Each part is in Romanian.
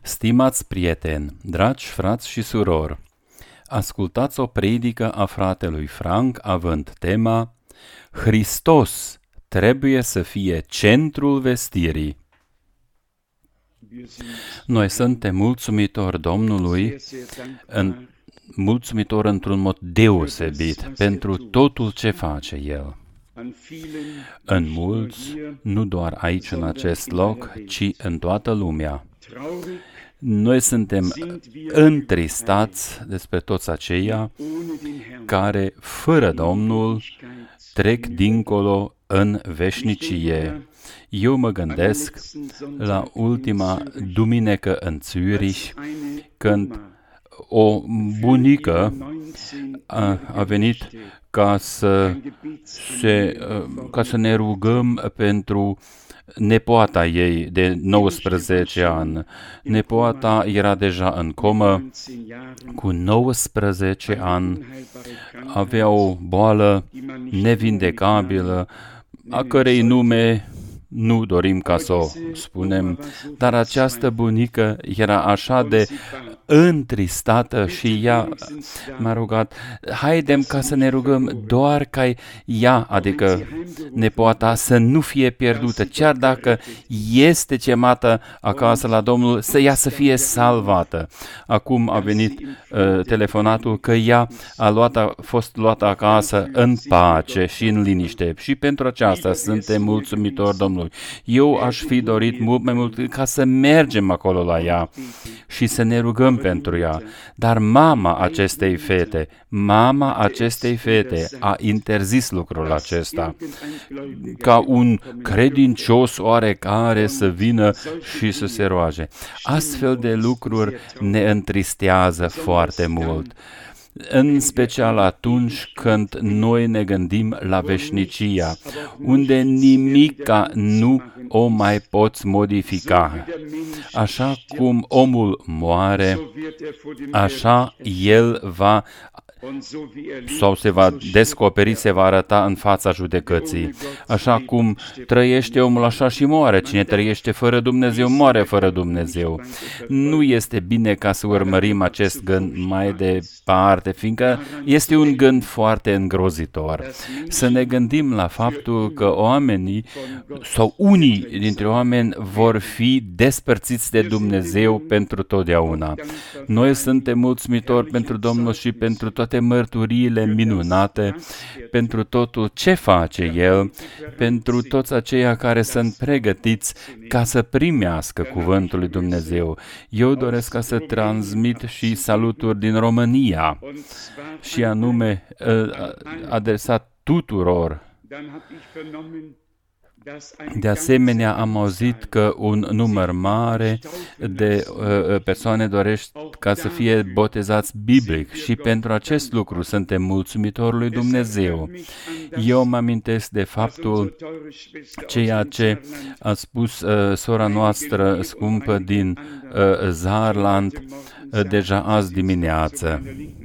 Stimați prieteni, dragi frați și surori, ascultați o predică a fratelui Frank având tema Hristos trebuie să fie centrul vestirii. Noi suntem mulțumitori Domnului, mulțumitori într-un mod deosebit pentru totul ce face El. În mulți, nu doar aici în acest loc, ci în toată lumea. Noi suntem întristați despre toți aceia care, fără Domnul, trec dincolo în veșnicie. Eu mă gândesc la ultima duminică în Zürich, când o bunică a venit ca să ne rugăm pentru nepoata ei de 19 ani. Nepoata era deja în comă, cu 19 ani, avea o boală nevindecabilă, a cărei nume nu dorim ca să o spunem, dar această bunică era așa de întristată și ea m-a rugat, haidem ca să ne rugăm doar ca ea, adică nepoata, să nu fie pierdută, chiar dacă este chemată acasă la Domnul, să fie salvată. Acum a venit telefonatul că ea a fost luată acasă în pace și în liniște și pentru aceasta suntem mulțumitori Domnului. Eu aș fi dorit mult mai mult ca să mergem acolo la ea și să ne rugăm pentru ea. Dar mama acestei fete a interzis lucrul acesta. Ca un credincios oarecare să vină și să se roage. Astfel de lucruri ne întristează foarte mult. În special atunci când noi ne gândim la veșnicia, unde nimica nu o mai poți modifica. Așa cum omul moare, așa el va sau se va descoperi, se va arăta în fața judecății. Așa cum trăiește omul, așa și moare. Cine trăiește fără Dumnezeu, moare fără Dumnezeu. Nu este bine ca să urmărim acest gând mai departe, fiindcă este un gând foarte îngrozitor. Să ne gândim la faptul că oamenii sau unii dintre oameni vor fi despărțiți de Dumnezeu pentru totdeauna. Noi suntem mulțumitori pentru Domnul și pentru toate mărturiile minunate, pentru totul ce face El, pentru toți aceia care sunt pregătiți ca să primească cuvântul lui Dumnezeu. Eu doresc ca să transmit și saluturi din România, și anume adresat tuturor. De asemenea, am auzit că un număr mare de persoane dorește ca să fie botezați biblic și pentru acest lucru suntem mulțumitori lui Dumnezeu. Eu mă amintesc de faptul ceea ce a spus sora noastră scumpă din Saarland deja azi dimineață.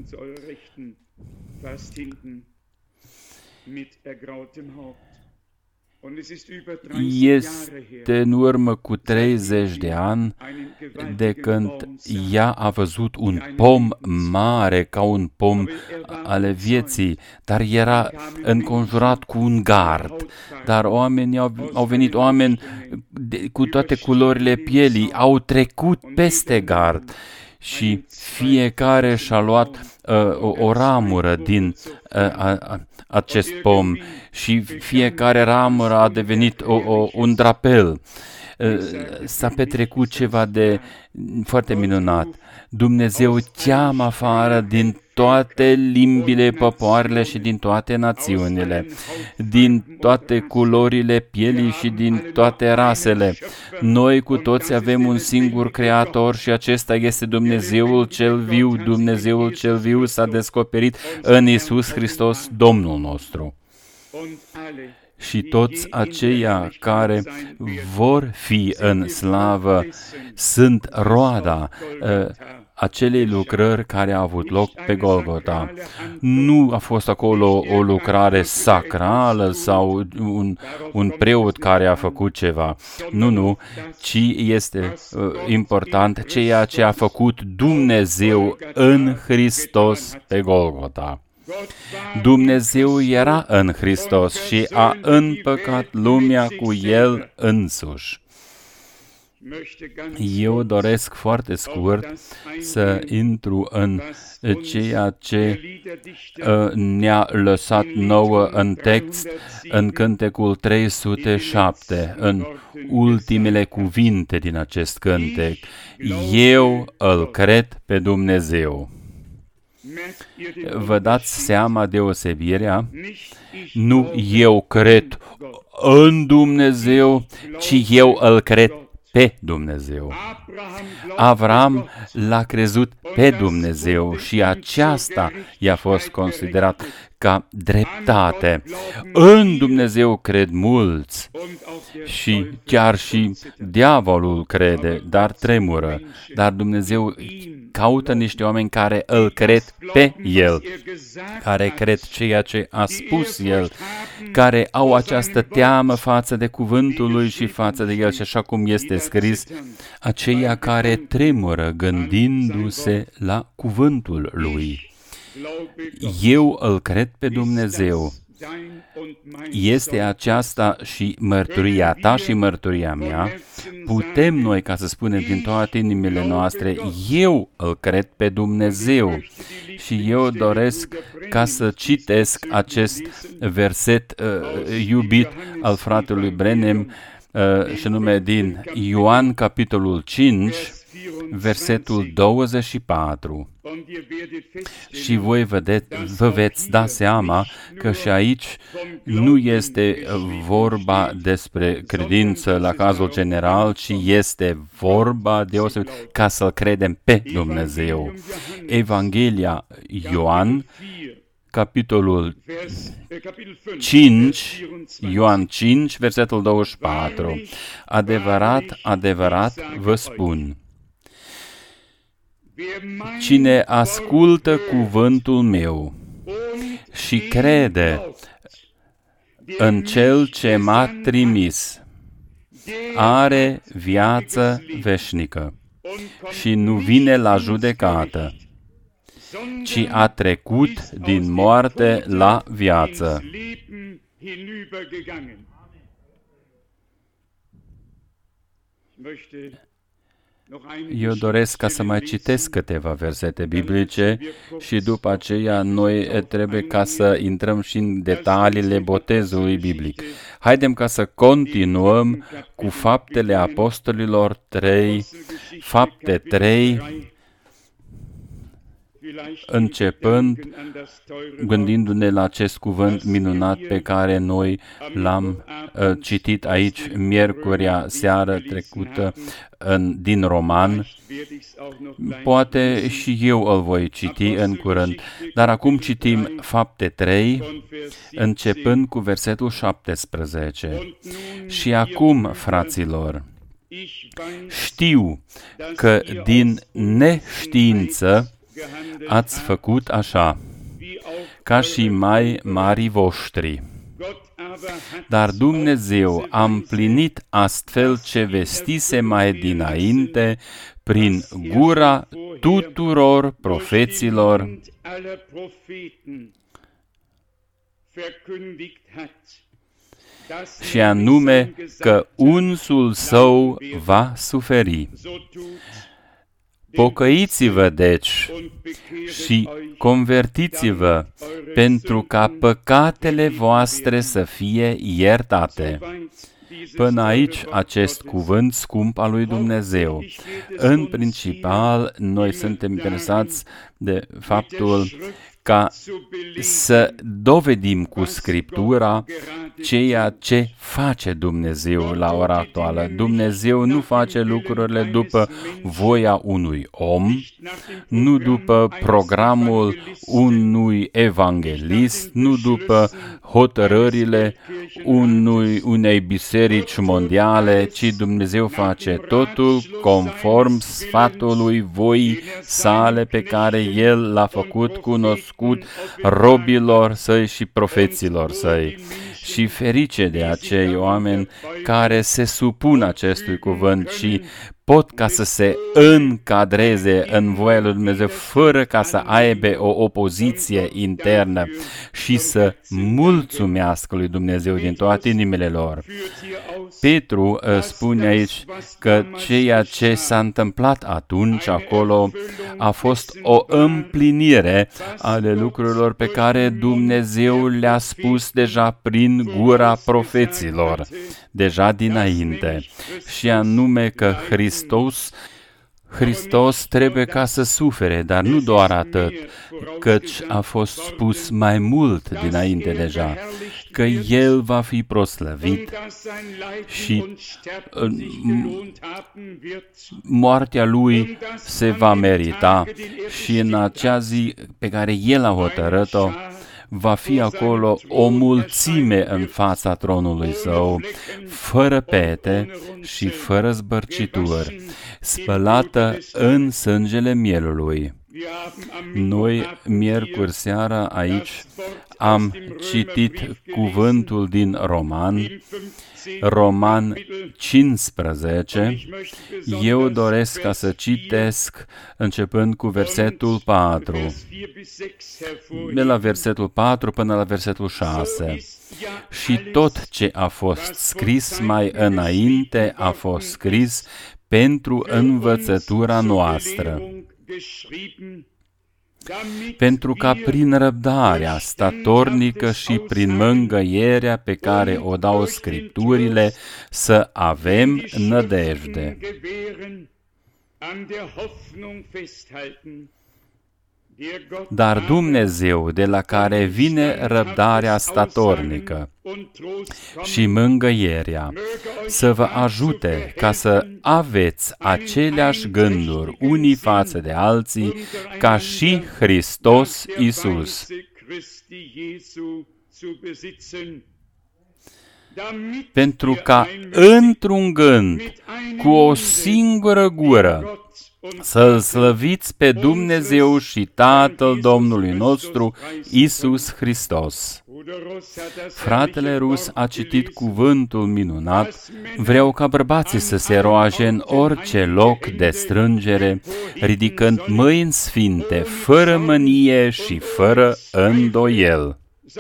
Este în urmă cu 30 de ani de când ea a văzut un pom mare ca un pom ale vieții, dar era înconjurat cu un gard. Dar au venit oameni cu toate culorile pielii, au trecut peste gard și fiecare și-a luat o ramură din acest pom și fiecare ramură a devenit un drapel. S-a petrecut ceva de foarte minunat. Dumnezeu cheamă afară din toate limbile, popoarele și din toate națiunile, din toate culorile pielii și din toate rasele. Noi cu toți avem un singur Creator și acesta este Dumnezeul cel viu. Dumnezeul cel viu s-a descoperit în Iisus Hristos, Domnul nostru. Și toți aceia care vor fi în slavă sunt roada acelei lucrări care au avut loc pe Golgota. Nu a fost acolo o lucrare sacrală sau un preot care a făcut ceva. Nu, ci este important ceea ce a făcut Dumnezeu în Hristos pe Golgota. Dumnezeu era în Hristos și a împăcat lumea cu El însuși. Eu doresc foarte scurt să intru în ceea ce ne-a lăsat nouă în text, în Cântecul 307, în ultimele cuvinte din acest cântec. Eu îl cred pe Dumnezeu. Vă dați seama deosebirea? Nu eu cred în Dumnezeu, ci eu îl cred pe Dumnezeu. Avram l-a crezut pe Dumnezeu și aceasta i-a fost considerat ca dreptate. În Dumnezeu cred mulți și chiar și diavolul crede, dar tremură. Dar Dumnezeu caută niște oameni care îl cred pe El, care cred ceea ce a spus El, care au această teamă față de cuvântul Lui și față de El și așa cum este scris, aceia care tremură gândindu-se la cuvântul Lui. Eu îl cred pe Dumnezeu. Este aceasta și mărturia ta și mărturia mea. Putem noi, ca să spunem din toate inimile noastre, eu îl cred pe Dumnezeu. Și eu doresc ca să citesc acest verset iubit al fratelui Branham, și anume din Ioan, capitolul 5, versetul 24. Și voi vă veți da seama că și aici nu este vorba despre credință la cazul general, ci este vorba deosebit ca să-L credem pe Dumnezeu. Evanghelia Ioan, capitolul 5, Ioan 5, versetul 24. Adevărat, adevărat vă spun, cine ascultă cuvântul meu și crede în Cel ce m-a trimis, are viață veșnică și nu vine la judecată, ci a trecut din moarte la viață. Eu doresc ca să mai citesc câteva versete biblice și după aceea noi trebuie ca să intrăm și în detaliile botezului biblic. Haidem ca să continuăm cu Faptele Apostolilor 3, Fapte 3, începând gândindu-ne la acest cuvânt minunat pe care noi l-am citit aici miercurea seară trecută din Roman. Poate și eu îl voi citi în curând, dar acum citim Fapte 3, începând cu versetul 17. Și acum, fraților, știu că din neștiință ați făcut așa, ca și mai mari voștri. Dar Dumnezeu a împlinit astfel ce vestise mai dinainte prin gura tuturor profeților, și anume că unsul său va suferi. Pocăiți-vă, deci, și convertiți-vă, pentru ca păcatele voastre să fie iertate. Până aici, acest cuvânt scump al lui Dumnezeu. În principal, noi suntem interesați de faptul ca să dovedim cu Scriptura ceea ce face Dumnezeu la ora actuală. Dumnezeu nu face lucrurile după voia unui om, nu după programul unui evanghelist, nu după hotărârile unei biserici mondiale, ci Dumnezeu face totul conform sfatului voii sale pe care El l-a făcut cunoscut robilor săi și profeților săi. Și ferice de acei oameni care se supun acestui cuvânt și pot ca să se încadreze în voia lui Dumnezeu fără ca să aibă o opoziție internă și să mulțumească lui Dumnezeu din toate inimile lor. Petru spune aici că ceea ce s-a întâmplat atunci acolo a fost o împlinire ale lucrurilor pe care Dumnezeu le-a spus deja prin gura profeților, deja dinainte, și anume că Hristos trebuie ca să sufere, dar nu doar atât, căci a fost spus mai mult dinainte deja, că El va fi proslăvit și moartea Lui se va merita și în acea zi pe care El a hotărât-o, va fi acolo o mulțime în fața tronului Său, fără pete și fără zbărcituri, spălată în sângele mielului. Noi, miercuri seara, aici am citit cuvântul din Roman 15, eu doresc ca să citesc începând cu versetul 4, de la versetul 4 până la versetul 6. Și tot ce a fost scris mai înainte a fost scris pentru învățătura noastră, pentru ca prin răbdarea statornică și prin mângâierea pe care o dau Scripturile să avem nădejde. Dar Dumnezeu, de la care vine răbdarea statornică și mângâierea, să vă ajute ca să aveți aceleași gânduri unii față de alții, ca și Hristos Iisus, pentru ca într-un gând, cu o singură gură, să-L slăviți pe Dumnezeu și Tatăl Domnului nostru, Iisus Hristos. Fratele Rus a citit cuvântul minunat. Vreau ca bărbații să se roage în orice loc de strângere, ridicând mâini sfinte, fără mânie și fără îndoiel.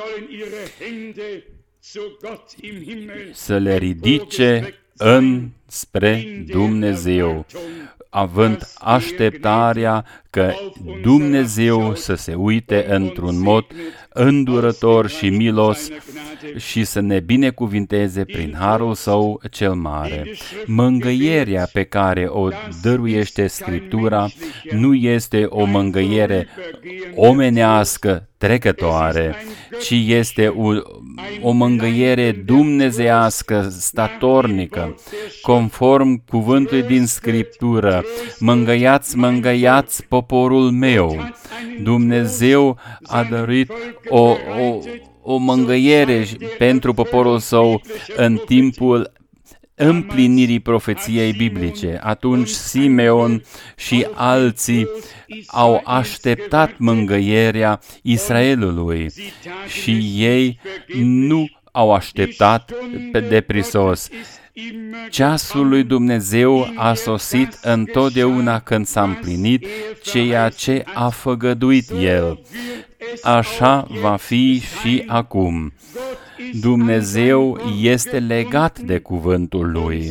Să le ridice înspre Dumnezeu, având așteptarea că Dumnezeu să se uite într-un mod îndurător și milos și să ne binecuvinteze prin harul Său cel mare. Mângâierea pe care o dăruiește Scriptura nu este o mângâiere omenească trecătoare, ci este o mângâiere dumnezeiască, statornică, conform cuvântului din Scriptură. Mângâiați poporul meu. Dumnezeu a dăruit o mângâiere pentru poporul Său în timpul împlinirii profeției biblice. Atunci Simeon și alții au așteptat mângâierea Israelului și ei nu au așteptat de prisos. Ceasul lui Dumnezeu a sosit întotdeauna când s-a împlinit ceea ce a făgăduit El. Așa va fi și acum. Dumnezeu este legat de cuvântul Lui.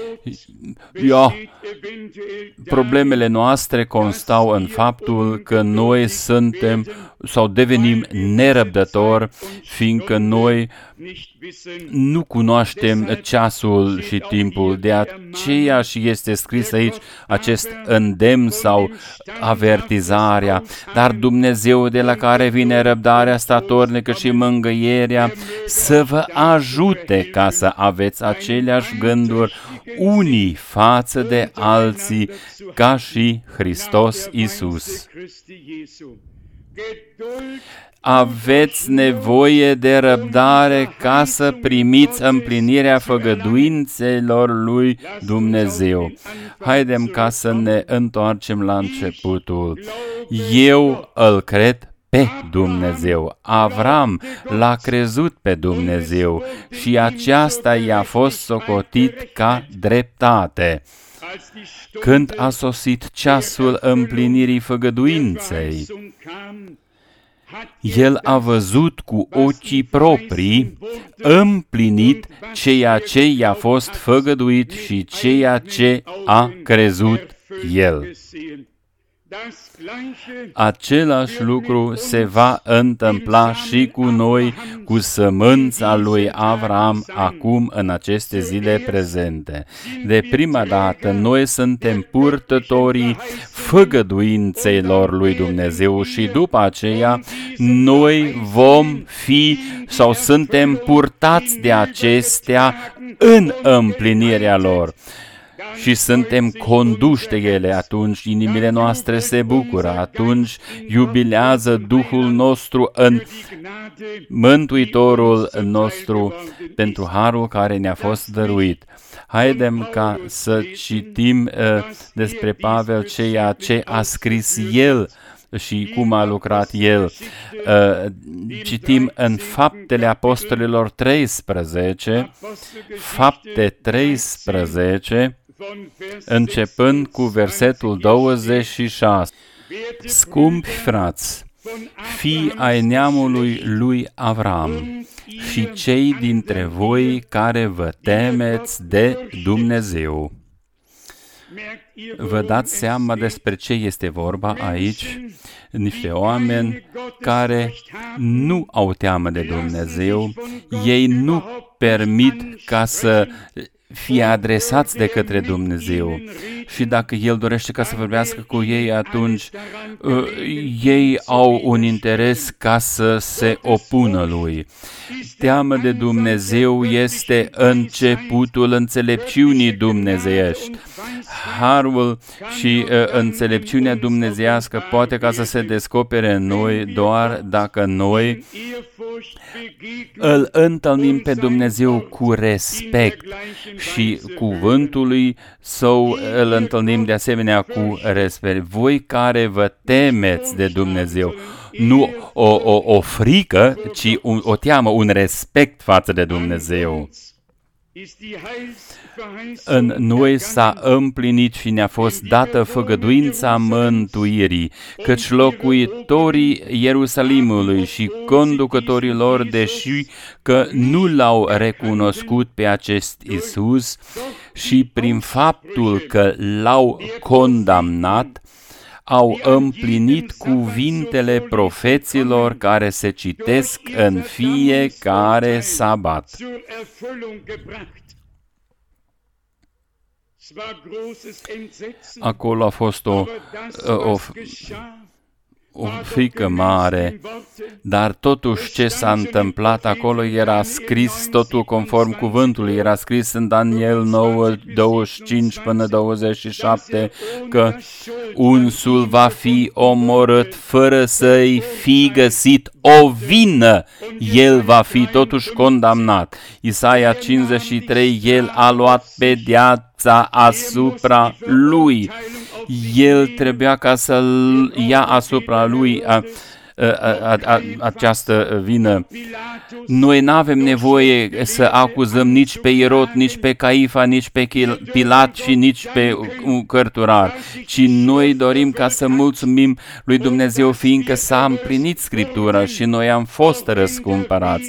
Problemele noastre constau în faptul că noi suntem sau devenim nerăbdători, fiindcă noi nu cunoaștem ceasul și timpul. De aceea și este scris aici acest îndemn sau avertizarea. Dar Dumnezeu, de la care vine răbdarea statornică și mângâierea, să vă ajute ca să aveți aceleași gânduri unii față de alții, ca și Hristos Iisus. Aveți nevoie de răbdare ca să primiți împlinirea făgăduințelor lui Dumnezeu. Haidem ca să ne întoarcem la începutul. Eu îl cred pe Dumnezeu. Avram l-a crezut pe Dumnezeu și aceasta i-a fost socotit ca dreptate. Când a sosit ceasul împlinirii făgăduinței, el a văzut cu ochii proprii împlinit ceea ce i-a fost făgăduit și ceea ce a crezut el. Același lucru se va întâmpla și cu noi, cu sămânța lui Avram, acum în aceste zile prezente. De prima dată, noi suntem purtătorii făgăduințelor lui Dumnezeu și după aceea noi vom fi sau suntem purtați de acestea în împlinirea lor. Și suntem conduși de ele, atunci inimile noastre se bucură, atunci iubilează Duhul nostru în Mântuitorul nostru pentru harul care ne-a fost dăruit. Haidem ca să citim despre Pavel ceea ce a scris el și cum a lucrat el. Citim în Faptele Apostolilor 13, Fapte 13, începând cu versetul 26. Scumpi frați, fii ai neamului lui Avram și cei dintre voi care vă temeți de Dumnezeu. Vă dați seama despre ce este vorba aici? Niște oameni care nu au teamă de Dumnezeu, ei nu permit ca să fie adresați de către Dumnezeu. Și dacă El dorește ca să vorbească cu ei, atunci ei au un interes ca să se opună Lui. Teamă de Dumnezeu este începutul înțelepciunii dumnezeiești. Harul și înțelepciunea dumnezeiască poate ca să se descopere în noi doar dacă noi îl întâlnim pe Dumnezeu cu respect și cuvântului Său îl întâlnim de asemenea cu respect. Voi care vă temeți de Dumnezeu, nu o frică, ci o teamă, un respect față de Dumnezeu. În noi s-a împlinit și ne-a fost dată făgăduința mântuirii, căci locuitorii Ierusalimului și conducătorii lor, deși că nu l-au recunoscut pe acest Iisus și prin faptul că l-au condamnat, au împlinit cuvintele profeților care se citesc în fiecare sabat. Acolo a fost o frică mare, dar totuși ce s-a întâmplat acolo era scris totul conform cuvântului, era scris în Daniel 9, 25 până 27, că unsul va fi omorât fără să-i fi găsit o vină, el va fi totuși condamnat. Isaia 53, el a luat pedeapsa asupra lui. El trebuia ca să-l ia asupra lui această vină. Noi nu avem nevoie să acuzăm nici pe Irod, nici pe Caifa, nici pe Pilat și nici pe un cărturar, ci noi dorim ca să mulțumim lui Dumnezeu, fiindcă s-a împlinit Scriptura și noi am fost răscumpărați.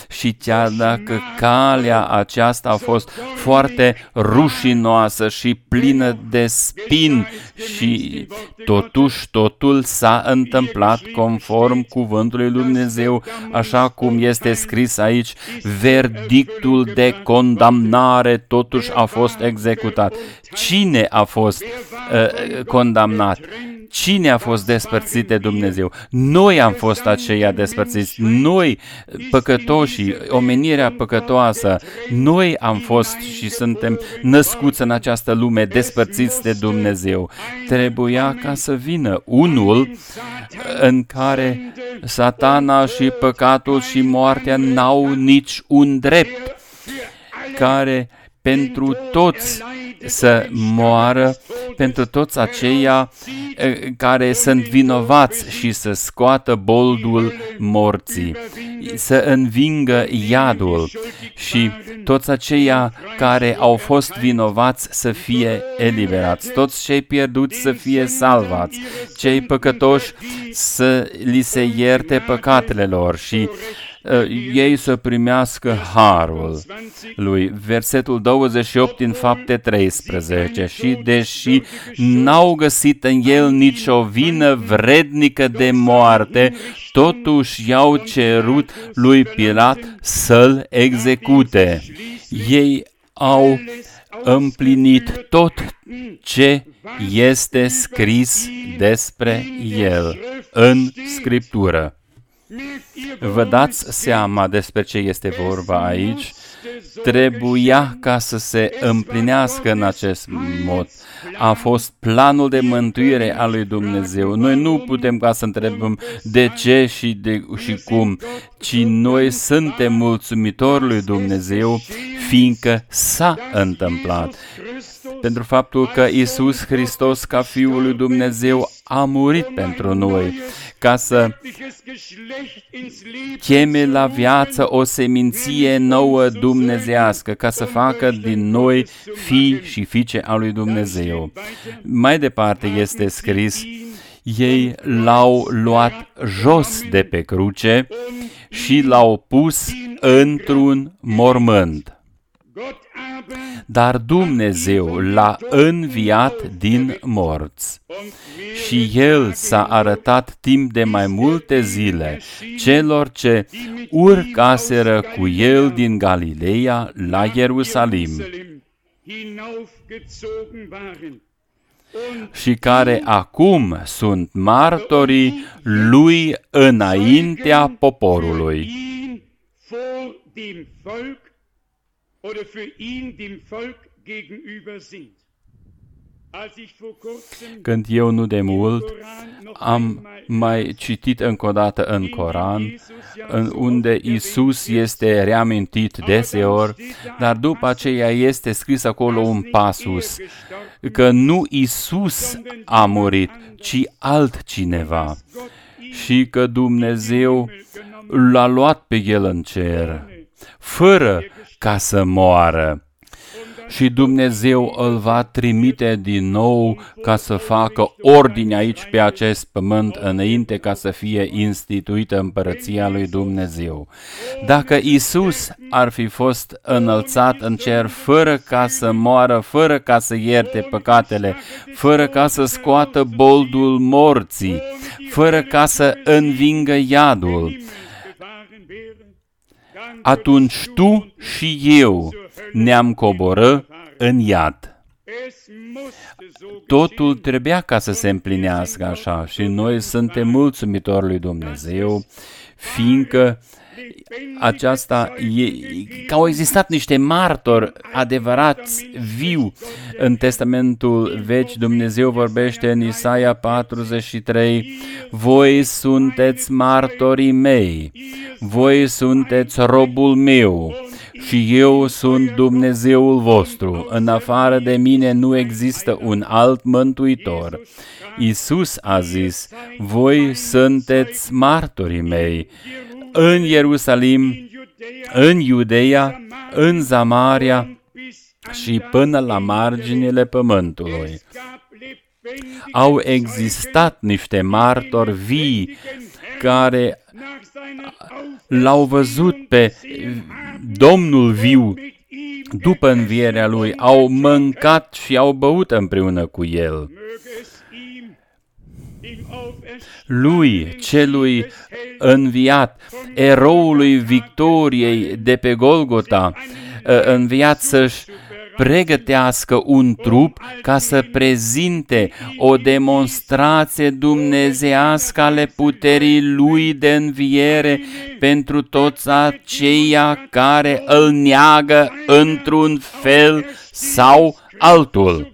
și chiar dacă calea aceasta a fost foarte rușinoasă și plină de spini și totuși totul s-a întâmplat conform cuvântului lui Dumnezeu, așa cum este scris aici, verdictul de condamnare totuși a fost executat. Cine a fost condamnat? Cine a fost despărțit de Dumnezeu? Noi am fost aceia despărțiți. Noi, păcătoșii, omenirea păcătoasă, noi am fost și suntem născuți în această lume despărțiți de Dumnezeu. Trebuia ca să vină unul în care Satana și păcatul și moartea n-au nici un drept, care pentru toți să moară, pentru toți aceia care sunt vinovați și să scoată boldul morții, să învingă iadul și toți aceia care au fost vinovați să fie eliberați, toți cei pierduți să fie salvați, cei păcătoși să li se ierte păcatele lor și ei să primească harul lui. Versetul 28 din Fapte 13. Și deși n-au găsit în el nicio vină vrednică de moarte, totuși i-au cerut lui Pilat să-l execute. Ei au împlinit tot ce este scris despre el în Scriptură. Vă dați seama despre ce este vorba aici? Trebuia ca să se împlinească în acest mod. A fost planul de mântuire al lui Dumnezeu. Noi nu putem ca să întrebăm de ce și cum, ci noi suntem mulțumitori lui Dumnezeu, fiindcă s-a întâmplat. Pentru faptul că Iisus Hristos, ca Fiul lui Dumnezeu, a murit pentru noi, ca să cheme la viață o seminție nouă dumnezeiască, ca să facă din noi fii și fiice a lui Dumnezeu. Mai departe este scris, ei l-au luat jos de pe cruce și l-au pus într-un mormânt. Dar Dumnezeu l-a înviat din morți și El s-a arătat timp de mai multe zile celor ce urcaseră cu El din Galileea la Ierusalim și care acum sunt martorii Lui înaintea poporului. Oder für ihn dem Volk gegenüber sind. Când eu nu de mult am mai citit încă o dată în Coran, unde Iisus este reamintit deseori, dar după aceea este scris acolo un pasus, că nu Iisus a murit, ci altcineva, și că Dumnezeu l-a luat pe El în cer, fără ca să moară. Și Dumnezeu îl va trimite din nou ca să facă ordine aici pe acest pământ înainte ca să fie instituită împărăția lui Dumnezeu. Dacă Iisus ar fi fost înălțat în cer fără ca să moară, fără ca să ierte păcatele, fără ca să scoată boldul morții, fără ca să învingă iadul, atunci tu și eu ne-am coboră în iad. Totul trebuia ca să se împlinească așa și noi suntem mulțumitori lui Dumnezeu, fiindcă aceasta că au existat niște martori adevărați, viu. În Testamentul Vechi Dumnezeu vorbește în Isaia 43, voi sunteți martorii mei, voi sunteți robul meu și eu sunt Dumnezeul vostru. În afară de mine nu există un alt mântuitor. Iisus a zis, voi sunteți martorii mei în Ierusalim, în Iudeea, în Samaria și până la marginile pământului. Au existat niște martori vii care l-au văzut pe Domnul viu după învierea Lui, au mâncat și au băut împreună cu El. Lui, celui înviat, eroului victoriei de pe Golgota, înviat să-și pregătească un trup ca să prezinte o demonstrație dumnezeiască ale puterii Lui de înviere pentru toți aceia care îl neagă într-un fel sau altul.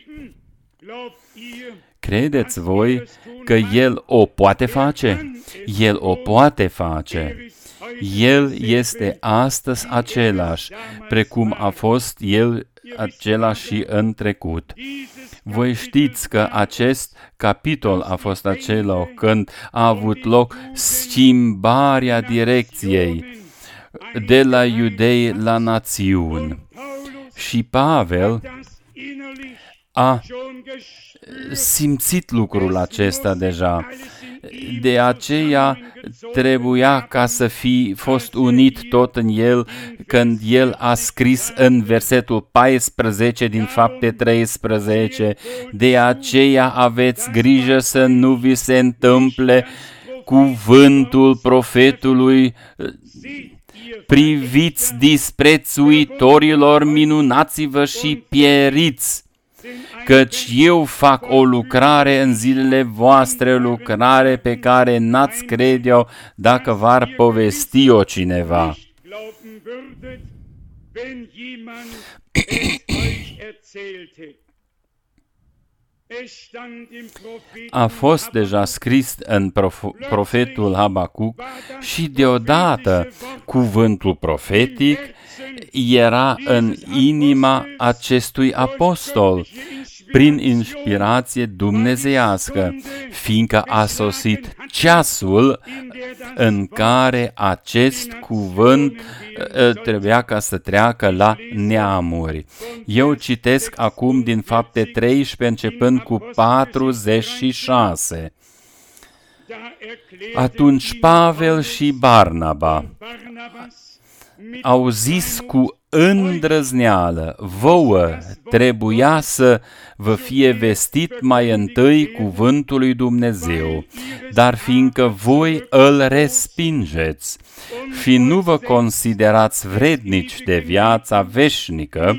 Credeți voi că El o poate face? El o poate face. El este astăzi același, precum a fost El același și în trecut. Voi știți că acest capitol a fost acela când a avut loc schimbarea direcției de la iudei la națiuni. Și Pavel a simțit lucrul acesta deja. De aceea trebuia ca să fi fost unit tot în el când el a scris în versetul 14 din Fapte 13: de aceea aveți grijă să nu vi se întâmple cuvântul profetului, priviți disprețuitorilor, minunați-vă și pieriți. Căci eu fac o lucrare în zilele voastre, lucrare pe care n-ați crede-o dacă v-ar povesti-o cineva. A fost deja scris în profetul Habacuc și deodată cuvântul profetic era în inima acestui apostol, prin inspirație dumnezeiască, fiindcă a sosit ceasul în care acest cuvânt trebuia ca să treacă la neamuri. Eu citesc acum din Fapte 13, începând cu 46. Atunci Pavel și Barnaba au zis cu îndrăzneală: vouă trebuia să vă fie vestit mai întâi cuvântul lui Dumnezeu, dar fiindcă voi îl respingeți și nu vă considerați vrednici de viața veșnică,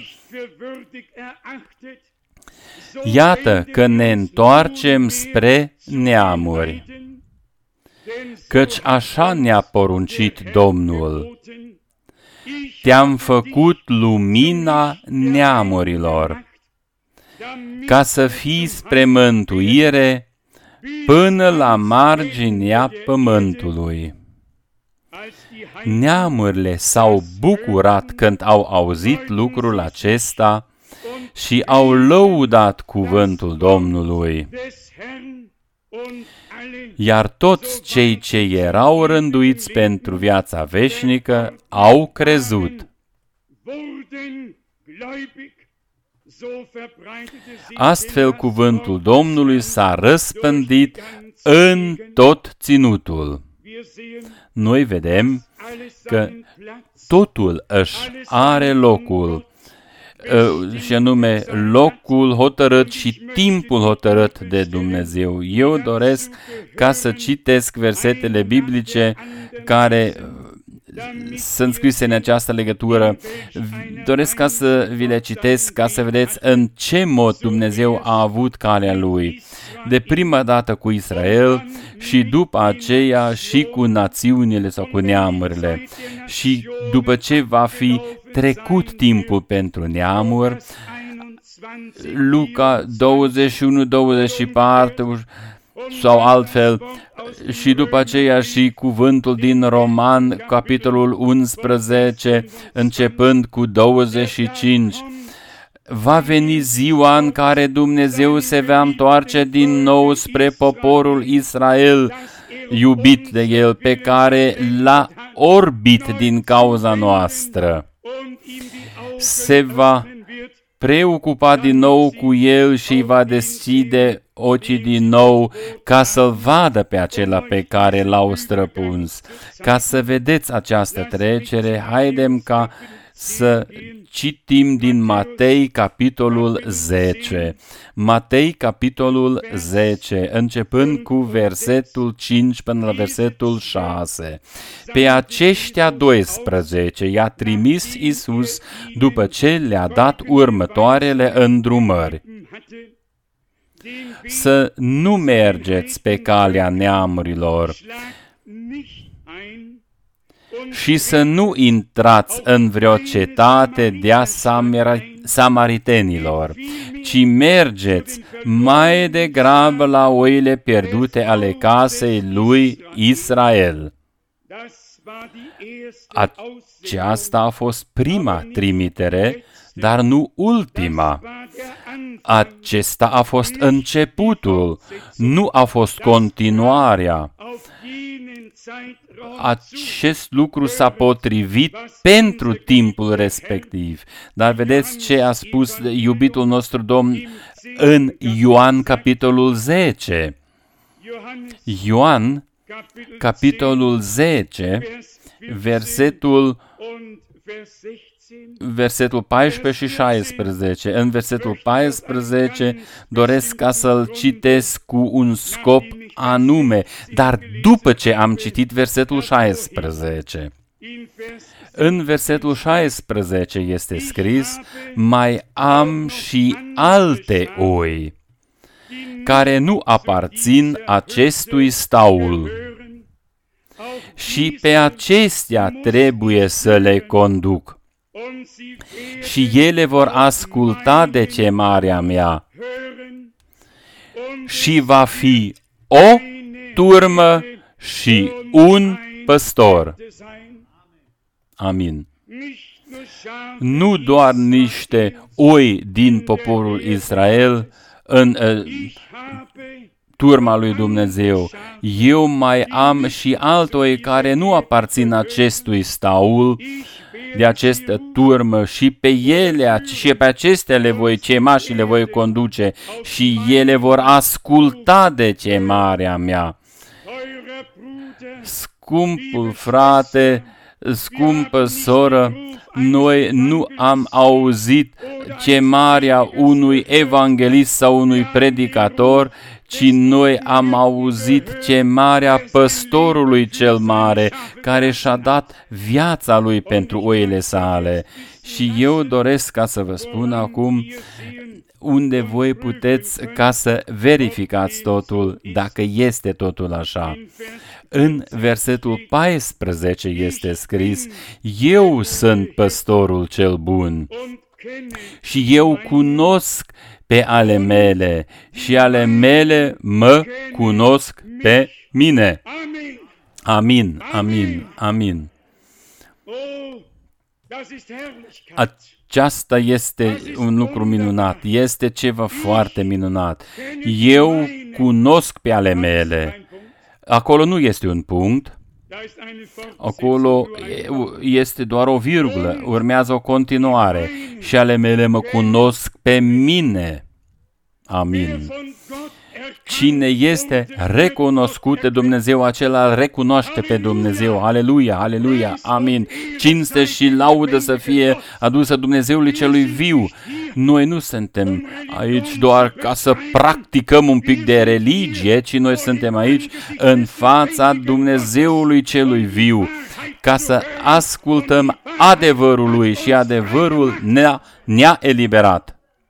iată că ne întoarcem spre neamuri, căci așa ne-a poruncit Domnul: te-am făcut lumina neamurilor, ca să fii spre mântuire până la marginea pământului. Neamurile s-au bucurat când au auzit lucrul acesta și au lăudat cuvântul Domnului. Iar toți cei ce erau rânduiți pentru viața veșnică au crezut. Astfel cuvântul Domnului s-a răspândit în tot ținutul. Noi vedem că totul își are locul, și anume locul hotărât și timpul hotărât de Dumnezeu. Eu doresc ca să citesc versetele biblice care sunt scrise în această legătură. Doresc ca să vi le citesc, ca să vedeți în ce mod Dumnezeu a avut calea Lui. De prima dată cu Israel și după aceea și cu națiunile sau cu neamurile. Și după ce va fi trecut timpul pentru neamuri, Luca 21-24 sau altfel, și după aceea și cuvântul din Roman, capitolul 11, începând cu 25. Va veni ziua în care Dumnezeu se va întoarce din nou spre poporul Israel, iubit de El, pe care l-a orbit din cauza noastră. Se va preocupa din nou cu el și îi va deschide ochii din nou ca să-l vadă pe acela pe care l-au străpuns. Ca să vedeți această trecere, haidem ca să citim din Matei, capitolul 10. Matei, capitolul 10, începând cu versetul 5 până la versetul 6. Pe aceștia 12 i-a trimis Iisus după ce le-a dat următoarele îndrumări. Să nu mergeți pe calea neamurilor și să nu intrați în vreo cetate de-a samaritenilor, ci mergeți mai degrabă la oile pierdute ale casei lui Israel. Aceasta a fost prima trimitere, dar nu ultima. Acesta a fost începutul, nu a fost continuarea. Acest lucru s-a potrivit pentru timpul respectiv. Dar vedeți ce a spus iubitul nostru Domn în Ioan, capitolul 10. Ioan, capitolul 10, versetul 14 și 16. În versetul 14 doresc ca să-l citesc cu un scop anume, dar după ce am citit versetul 16. În versetul 16 este scris: mai am și alte oi, care nu aparțin acestui staul, și pe acestea trebuie să le conduc. Și ele vor asculta de chemarea mea și va fi o turmă și un păstor. Amin. Nu doar niște oi din poporul Israel în turma lui Dumnezeu. Eu mai am și altoi care nu aparțin acestui staul, de această turmă, și pe ele, și pe acestea le voi chema și le voi conduce și ele vor asculta de chemarea mea. Scumpul frate, scumpă soră, noi nu am auzit chemarea unui evanghelist sau unui predicator, ci noi am auzit chemarea păstorului cel mare, care și-a dat viața lui pentru oile sale. Și eu doresc ca să vă spun acum unde voi puteți ca să verificați totul, dacă este totul așa. În versetul 14 este scris: eu sunt păstorul cel bun și eu cunosc pe ale mele și ale mele mă cunosc pe mine. Amin, amin, amin. Aceasta este un lucru minunat, este ceva foarte minunat. Eu cunosc pe ale mele. Acolo nu este un punct, acolo este doar o virgulă, urmează o continuare. Și ale mele mă cunosc pe mine. Amin. Cine este recunoscut de Dumnezeu, acela recunoaște pe Dumnezeu. Aleluia, aleluia, amin. Cinste și laudă să fie adusă Dumnezeului celui viu. Noi nu suntem aici doar ca să practicăm un pic de religie, ci noi suntem aici în fața Dumnezeului celui viu, ca să ascultăm adevărul lui, și adevărul ne-a eliberat.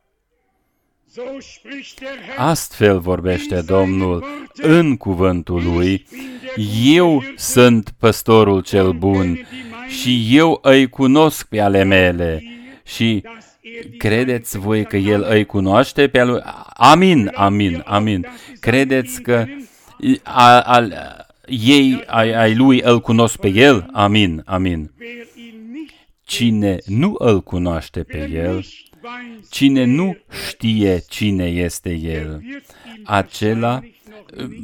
Astfel vorbește Domnul în cuvântul lui: eu sunt păstorul cel bun și eu îi cunosc pe ale mele. Și credeți voi că El îi cunoaște pe ale lui? Amin, amin, amin. Credeți că ei ai lui îl cunosc pe El? Amin, amin. Cine nu îl cunoaște pe El, cine nu știe cine este El, acela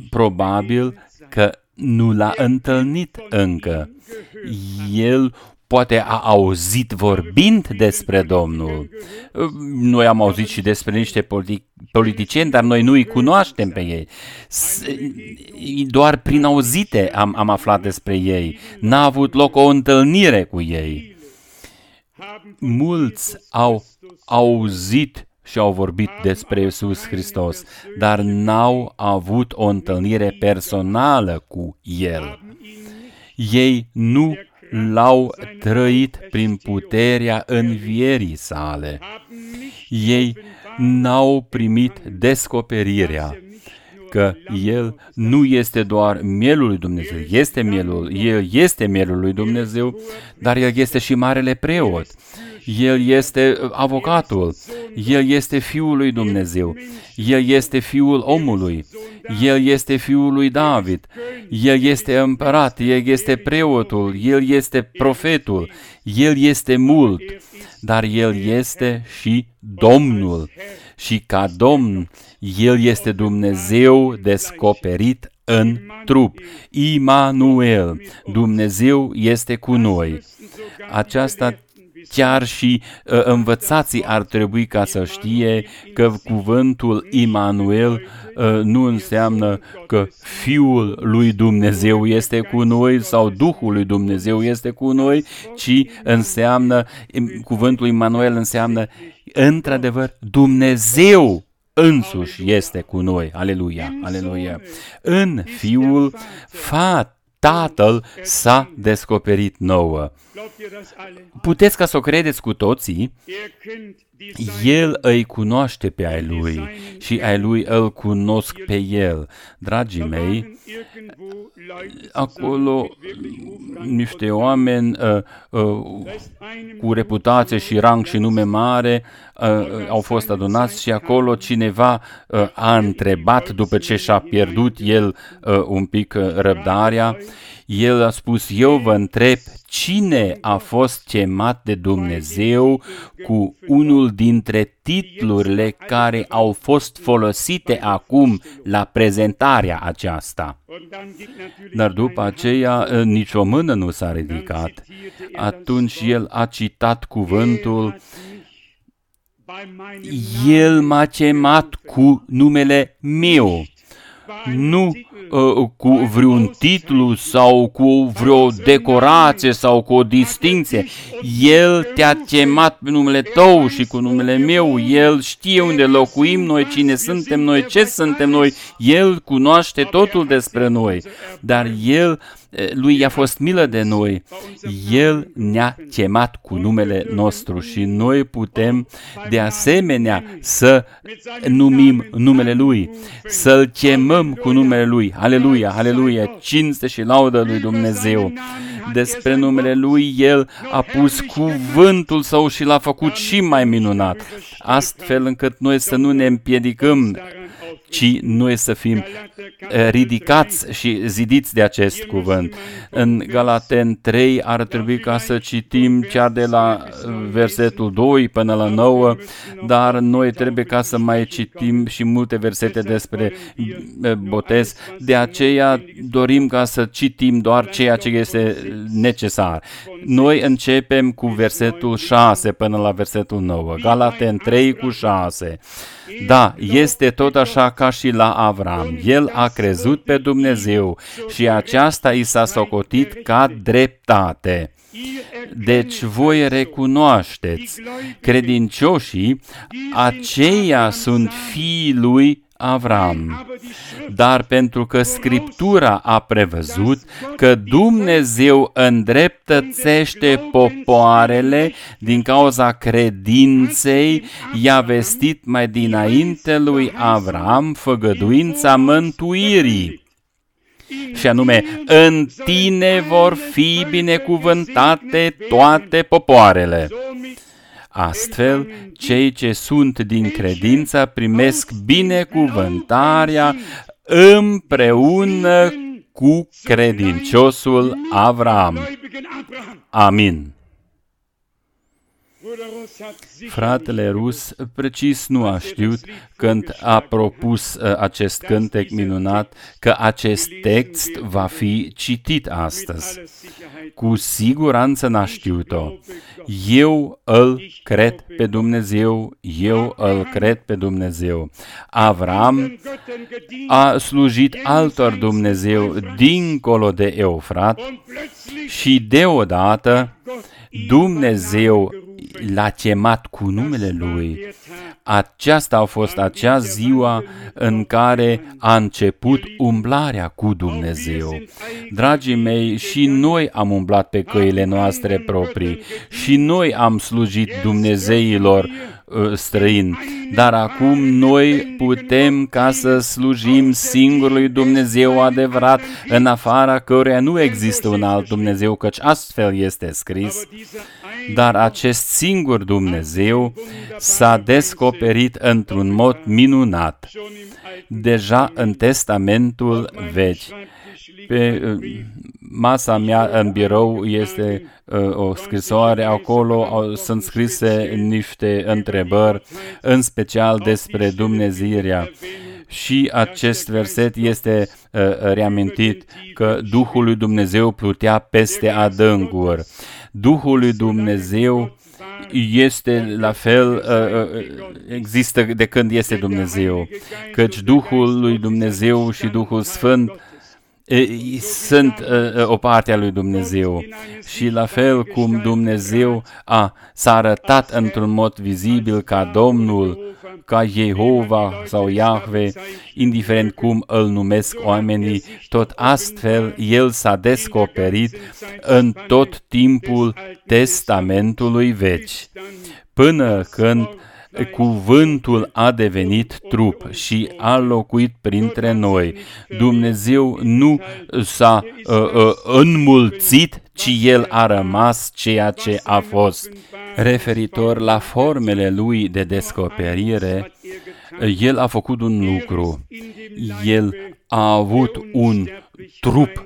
probabil că nu l-a întâlnit încă. El poate a auzit vorbind despre Domnul. Noi am auzit și despre niște politicieni, dar noi nu îi cunoaștem pe ei. Doar prin auzite am aflat despre ei. N-a avut loc o întâlnire cu ei. Mulți au auzit și au vorbit despre Iisus Hristos, dar n-au avut o întâlnire personală cu El. Ei nu l-au trăit prin puterea învierii sale. Ei n-au primit descoperirea că El nu este doar mielul lui Dumnezeu, El este mielul lui Dumnezeu, dar El este și marele preot. El este avocatul, El este Fiul lui Dumnezeu, El este Fiul omului, El este Fiul lui David, El este împărat, El este preotul, El este profetul, El este mult, dar El este și Domnul. Și ca Domn, El este Dumnezeu descoperit în trup. Immanuel, Dumnezeu este cu noi. Aceasta chiar și învățații ar trebui ca să știe că cuvântul Immanuel nu înseamnă că Fiul lui Dumnezeu este cu noi sau Duhul lui Dumnezeu este cu noi, ci înseamnă, cuvântul Immanuel înseamnă într-adevăr Dumnezeu însuși este cu noi. Aleluia, aleluia. În Fiul, Tatăl s-a descoperit nouă. Puteți ca să o credeți cu toții, El îi cunoaște pe ai Lui și ai Lui îl cunosc pe El. Dragii mei, acolo niște oameni cu reputație și rang și nume mare au fost adunați și acolo cineva a întrebat, după ce și-a pierdut el un pic răbdarea, el a spus: eu vă întreb, cine a fost chemat de Dumnezeu cu unul dintre titlurile care au fost folosite acum la prezentarea aceasta? Dar după aceea nicio mână nu s-a ridicat. Atunci el a citat cuvântul: El m-a chemat cu numele meu, nu cu vreun titlu sau cu vreo decorație sau cu o distincție. El te-a chemat pe numele tău și cu numele meu. El știe unde locuim noi, cine suntem noi, ce suntem noi. El cunoaște totul despre noi, dar Lui i-a fost milă de noi. El ne-a chemat cu numele nostru și noi putem de asemenea să numim numele Lui, să-L chemăm cu numele Lui. Aleluia, aleluia, cinste și laudă lui Dumnezeu. Despre numele Lui El a pus cuvântul Său și L-a făcut și mai minunat, astfel încât noi să nu ne împiedicăm, ci noi să fim ridicați și zidiți de acest cuvânt. În Galaten 3 ar trebui ca să citim chiar de la versetul 2 până la 9, dar noi trebuie ca să mai citim și multe versete despre botez. De aceea dorim ca să citim doar ceea ce este necesar. Noi începem cu versetul 6 până la versetul 9. Galaten 3 cu 6. Da, este tot așa ca și la Avram. El a crezut pe Dumnezeu și aceasta i s-a socotit ca dreptate. Deci voi recunoașteți, credincioșii, aceia sunt fiii lui Avram. Dar pentru că Scriptura a prevăzut că Dumnezeu îndreptățește popoarele din cauza credinței, i-a vestit mai dinainte lui Avram făgăduința mântuirii. Și anume, în tine vor fi binecuvântate toate popoarele. Astfel, cei ce sunt din credință primesc binecuvântarea împreună cu credinciosul Avram. Amin. Fratele Rus precis nu a știut când a propus acest cântec minunat că acest text va fi citit astăzi. Cu siguranță n-a știut-o. Eu îl cred pe Dumnezeu, eu îl cred pe Dumnezeu. Avram a slujit altor Dumnezeu dincolo de Eufrat și deodată Dumnezeu l-a chemat cu numele Lui. Aceasta a fost acea ziua în care a început umblarea cu Dumnezeu. Dragii mei, și noi am umblat pe căile noastre proprii și noi am slujit Dumnezeilor străini, dar acum noi putem ca să slujim singurului Dumnezeu adevărat, în afara căruia nu există un alt Dumnezeu, căci astfel este scris. Dar acest singur Dumnezeu s-a descoperit într-un mod minunat, deja în Testamentul Vechi. Pe masa mea în birou este o scrisoare, acolo sunt scrise niște întrebări, în special despre Dumnezeirea. Și acest verset este reamintit că Duhul lui Dumnezeu plutea peste adâncuri. Duhul lui Dumnezeu este la fel, există de când este Dumnezeu, căci Duhul lui Dumnezeu și Duhul Sfânt sunt o parte a lui Dumnezeu și la fel cum Dumnezeu s-a arătat într-un mod vizibil ca Domnul, ca Jehova sau Iahve, indiferent cum îl numesc oamenii, tot astfel El s-a descoperit în tot timpul Testamentului Vechi, până când cuvântul a devenit trup și a locuit printre noi. Dumnezeu nu s-a înmulțit, ci El a rămas ceea ce a fost. Referitor la formele Lui de descoperire, El a făcut un lucru. El a avut un trup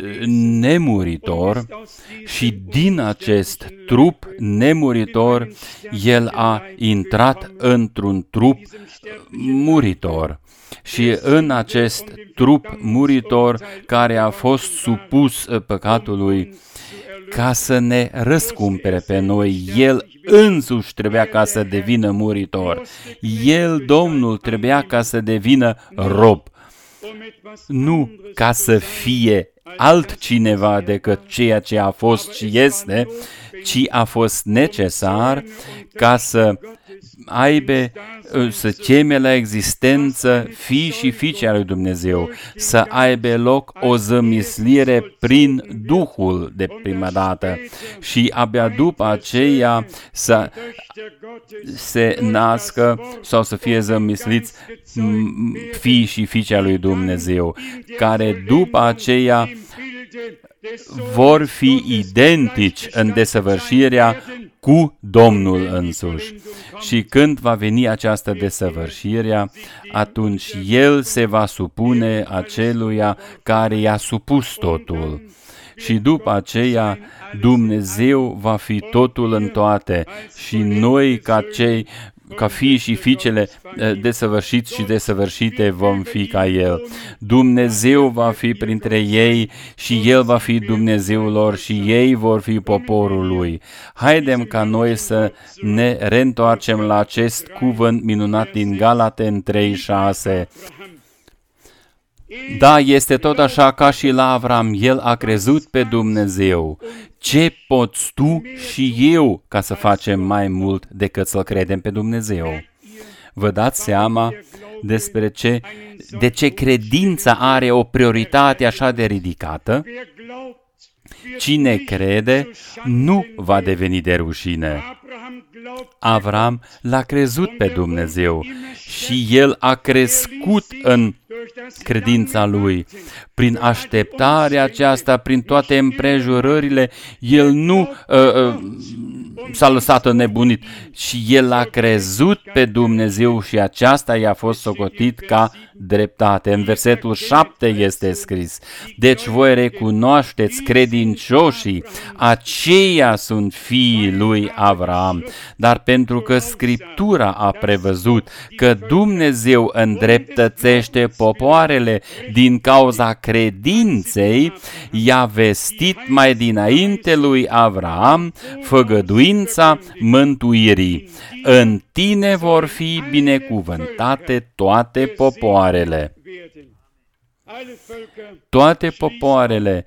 nemuritor și din acest trup nemuritor El a intrat într-un trup muritor. Și în acest trup muritor care a fost supus păcatului, ca să ne răscumpere pe noi, El însuși trebuia ca să devină muritor. El, Domnul, trebuia ca să devină rob. Nu ca să fie altcineva decât ceea ce a fost și este, ci a fost necesar ca să aibă, să cheme la existență fii și fiice a lui Dumnezeu, să aibă loc o zămislire prin Duhul de prima dată și abia după aceea să se nască sau să fie zămisliți fii și fiice a lui Dumnezeu, care după aceea vor fi identici în desăvârșirea cu Domnul însuși. Și când va veni această desăvârșire, atunci El se va supune aceluia care i-a supus totul. Și după aceea Dumnezeu va fi totul în toate și noi ca fii și fiicele desăvârșiți și desăvârșite vom fi ca El. Dumnezeu va fi printre ei și El va fi Dumnezeul lor și ei vor fi poporul Lui. Haidem ca noi să ne reîntoarcem la acest cuvânt minunat din Galaten 3:6. Da, este tot așa ca și la Avram, el a crezut pe Dumnezeu. Ce poți tu și eu ca să facem mai mult decât să-L credem pe Dumnezeu? Vă dați seama de ce credința are o prioritate așa de ridicată? Cine crede nu va deveni de rușine. Avram l-a crezut pe Dumnezeu și el a crescut în credința lui. Prin așteptarea aceasta, prin toate împrejurările, el nu s-a lăsat înnebunit și el a crezut pe Dumnezeu și aceasta i-a fost socotit ca dreptate. În versetul 7 este scris: deci voi recunoașteți credincioșii, aceia sunt fiii lui Avraam. Dar pentru că Scriptura a prevăzut că Dumnezeu îndreptățește popoarele din cauza credinței, i-a vestit mai dinainte lui Avraam făgăduința mântuirii. În tine vor fi binecuvântate toate popoarele. Toate popoarele,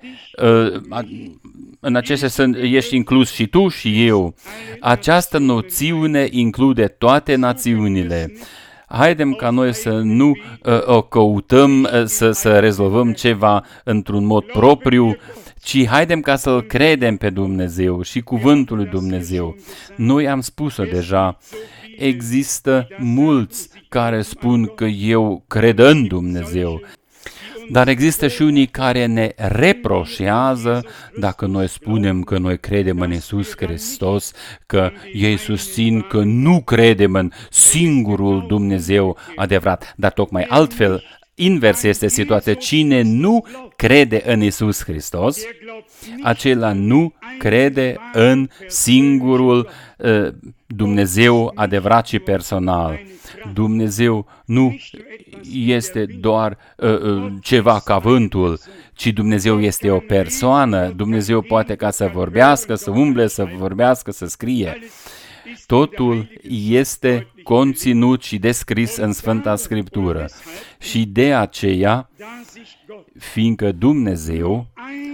în acestea ești inclus și tu și eu. Această noțiune include toate națiunile. Haidem ca noi să nu o căutăm să rezolvăm ceva într-un mod propriu, ci haidem ca să-L credem pe Dumnezeu și cuvântul lui Dumnezeu. Noi am spus-o deja, există mulți care spun că eu cred în Dumnezeu, dar există și unii care ne reproșează dacă noi spunem că noi credem în Iisus Hristos, că ei susțin că nu credem în singurul Dumnezeu adevărat. Dar tocmai altfel, invers este situația. Cine nu crede în Iisus Hristos, acela nu crede în singurul Dumnezeu adevărat și personal. Dumnezeu nu este doar ceva ca vântul, ci Dumnezeu este o persoană. Dumnezeu poate ca să vorbească, să umble, să vorbească, să scrie. Totul este conținut și descris în Sfânta Scriptură. Și de aceea, fiindcă Dumnezeu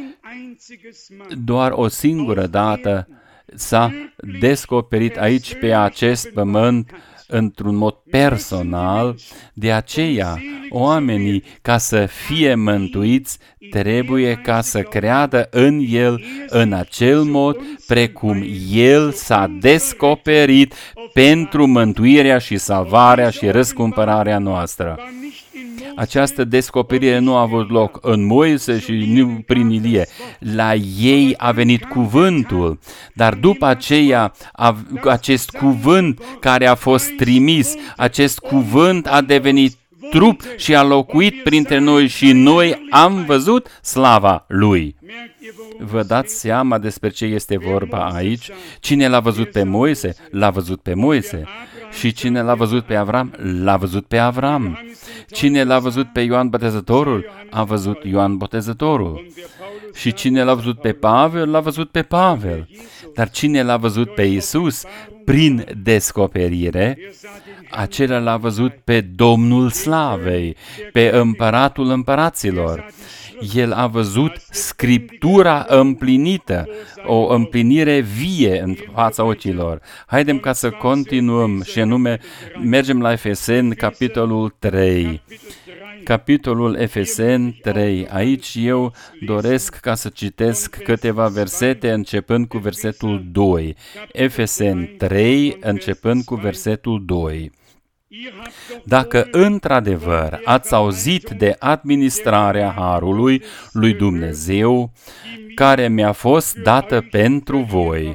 doar o singură dată s-a descoperit aici pe acest pământ într-un mod personal, de aceea oamenii, ca să fie mântuiți, trebuie ca să creadă în El în acel mod precum El s-a descoperit pentru mântuirea și salvarea și răscumpărarea noastră. Această descoperire nu a avut loc în Moise și nu prin Ilie. La ei a venit cuvântul, dar după aceea acest cuvânt care a fost trimis, acest cuvânt a devenit trup și a locuit printre noi și noi am văzut slava Lui. Vă dați seama despre ce este vorba aici? Cine l-a văzut pe Moise? L-a văzut pe Moise. Și cine l-a văzut pe Avram? L-a văzut pe Avram. Cine l-a văzut pe Ioan Botezătorul? A văzut Ioan Botezătorul. Și cine l-a văzut pe Pavel? L-a văzut pe Pavel. Dar cine l-a văzut pe Iisus? Prin descoperire, acela l-a văzut pe Domnul Slavei, pe Împăratul Împăraților. El a văzut Scriptura împlinită, o împlinire vie în fața ochilor. Haidem ca să continuăm și anume mergem la Efeseni, capitolul 3. Capitolul Efeseni 3. Aici eu doresc ca să citesc câteva versete începând cu versetul 2. Efeseni 3 începând cu versetul 2. Dacă într-adevăr ați auzit de administrarea harului lui Dumnezeu care mi-a fost dată pentru voi,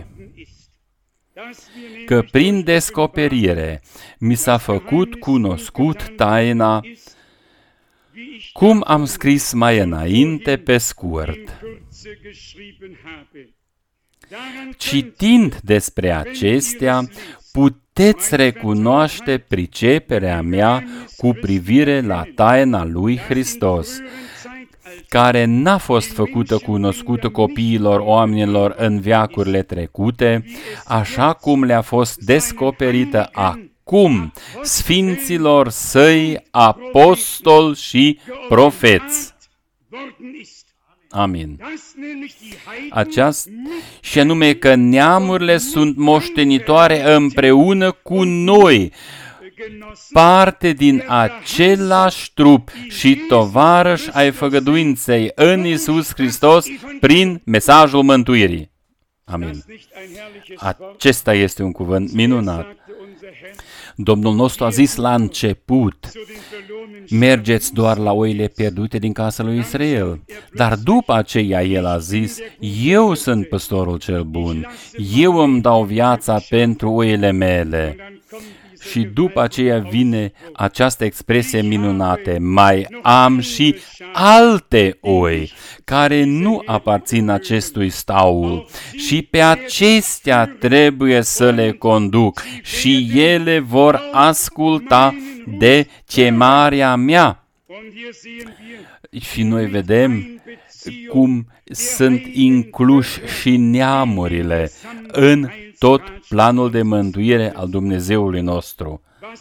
că prin descoperire mi s-a făcut cunoscut taina, cum am scris mai înainte pe scurt. Citind despre acestea, puteți recunoaște priceperea mea cu privire la taina lui Hristos, care n-a fost făcută cunoscută copiilor oamenilor în veacurile trecute, așa cum le-a fost descoperită acum sfinților săi apostoli și profeți. Amin. Și anume că neamurile sunt moștenitoare împreună cu noi, parte din același trup și tovarăși ai făgăduinței în Iisus Hristos prin mesajul mântuirii. Amin. Acesta este un cuvânt minunat. Domnul nostru a zis la început, mergeți doar la oile pierdute din casa lui Israel. Dar după aceea el a zis, eu sunt păstorul cel bun, eu îmi dau viața pentru oile mele. Și după aceea vine această expresie minunată: mai am și alte oi care nu aparțin acestui staul și pe acestea trebuie să le conduc și ele vor asculta de chemarea mea. Și noi vedem cum sunt incluși și neamurile în tot planul de mântuire al Dumnezeului nostru.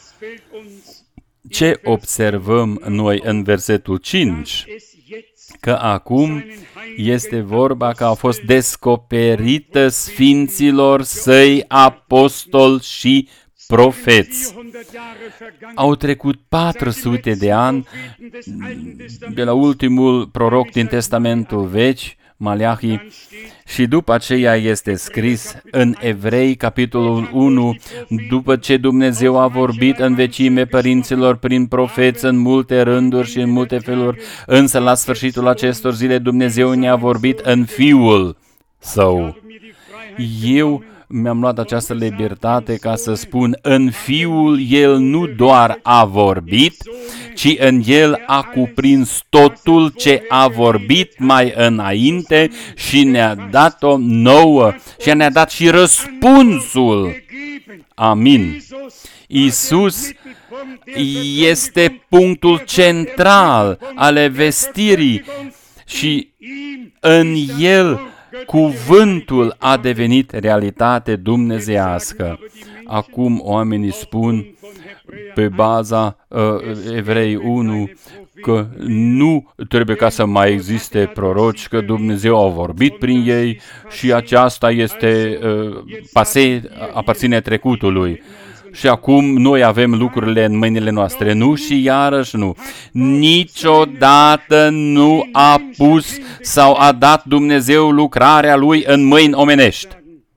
Ce observăm noi în versetul 5? Că acum este vorba că a fost descoperită sfinților săi apostoli și profeți. Au trecut 400 de ani de la ultimul proroc din Testamentul Vechi, Maleahi, și după aceea este scris în Evrei, capitolul 1, după ce Dumnezeu a vorbit în vecime părinților prin profeți în multe rânduri și în multe feluri, însă la sfârșitul acestor zile Dumnezeu ne-a vorbit în Fiul Său. Eu mi-am luat această libertate ca să spun: în Fiul El nu doar a vorbit, ci în El a cuprins totul ce a vorbit mai înainte și ne-a dat-o nouă și ne-a dat și răspunsul. Amin. Iisus este punctul central al vestirii și în El cuvântul a devenit realitate dumnezeiască. Acum oamenii spun pe baza Evrei 1 că nu trebuie ca să mai existe proroci, că Dumnezeu a vorbit prin ei și aceasta este pasé, aparține trecutului. Și acum noi avem lucrurile în mâinile noastre. Nu și iarăși nu. Niciodată nu a pus sau a dat Dumnezeu lucrarea Lui în mâini omenești.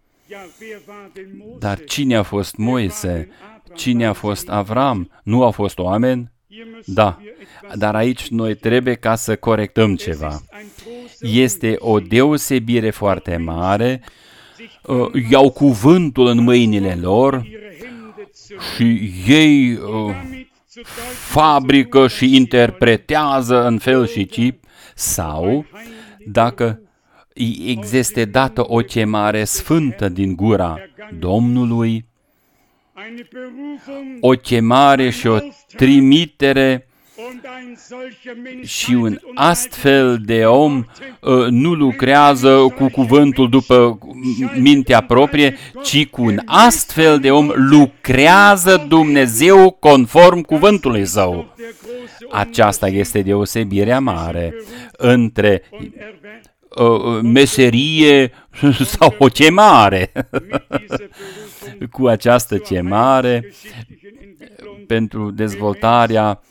Dar cine a fost Moise? Cine a fost Avram? Nu au fost oameni? Da. Dar aici noi trebuie ca să corectăm ceva. Este o deosebire foarte mare. Iau cuvântul în mâinile lor și ei fabrică și interpretează în fel și chip, sau dacă este dată o chemare sfântă din gura Domnului, o chemare și o trimitere, și un astfel de om nu lucrează cu cuvântul după mintea proprie, ci cu un astfel de om lucrează Dumnezeu conform cuvântului Său. Aceasta este deosebirea mare între meserie sau o chemare. Cu această chemare pentru dezvoltarea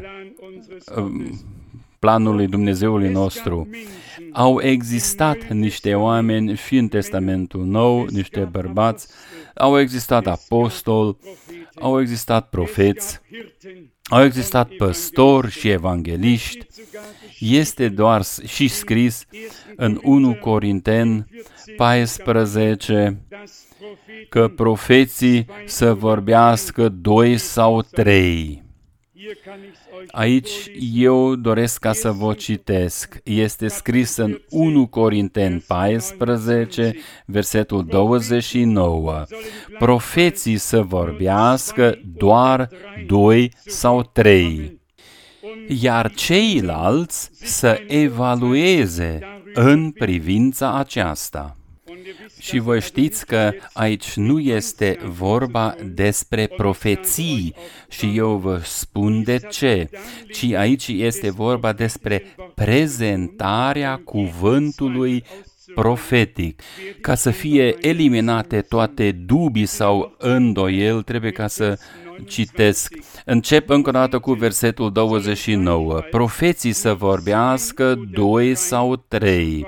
planului Dumnezeului nostru. Au existat niște oameni și în Testamentul Nou, niște bărbați, au existat apostoli, au existat profeți, au existat păstori și evangeliști. Este doar și scris în 1 Corinteni 14 că profeții să vorbească 2 sau 3. Aici eu doresc ca să vă citesc. Este scris în 1 Corinteni 14, versetul 29. Profeții să vorbească doar 2 sau 3, iar ceilalți să evalueze în privința aceasta. Și voi știți că aici nu este vorba despre profeții și eu vă spun de ce, ci aici este vorba despre prezentarea cuvântului profetic. Ca să fie eliminate toate dubii sau îndoieli, trebuie ca să citesc. Încep încă o dată cu versetul 29. Profeții să vorbească 2 sau 3.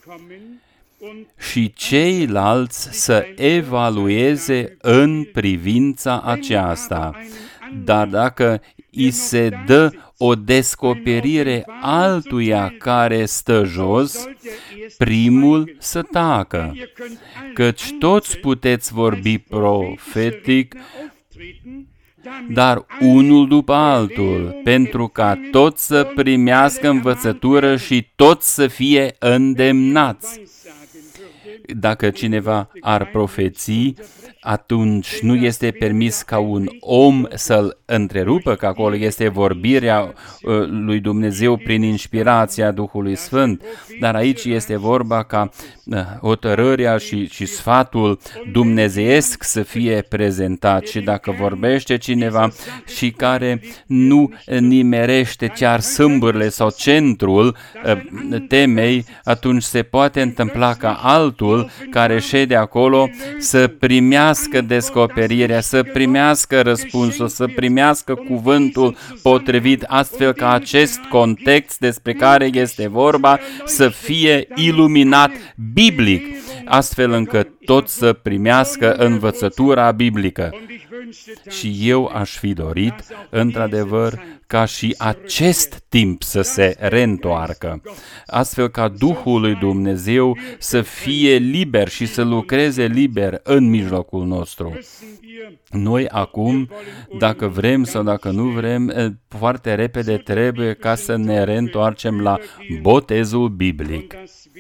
Și ceilalți să evalueze în privința aceasta. Dar dacă îi se dă o descoperire altuia care stă jos, primul să tacă, căci toți puteți vorbi profetic dar unul după altul, pentru ca toți să primească învățătură și toți să fie îndemnați. Dacă cineva ar profeți, atunci nu este permis ca un om să-l întrerupă, că acolo este vorbirea lui Dumnezeu prin inspirația Duhului Sfânt, dar aici este vorba ca hotărârea și sfatul dumnezeiesc să fie prezentat. Și dacă vorbește cineva și care nu nimerește chiar sâmburile sau centrul temei, atunci se poate întâmpla ca altul care șede acolo să primească descoperirea, să primească răspunsul, să primească cuvântul potrivit, astfel ca acest context despre care este vorba să fie iluminat biblic, astfel încât tot să primească învățătura biblică. Și eu aș fi dorit, într-adevăr, ca și acest timp să se reîntoarcă, astfel ca Duhul lui Dumnezeu să fie liber și să lucreze liber în mijlocul nostru. Noi acum, dacă vrem sau dacă nu vrem, foarte repede trebuie ca să ne reîntoarcem la botezul biblic.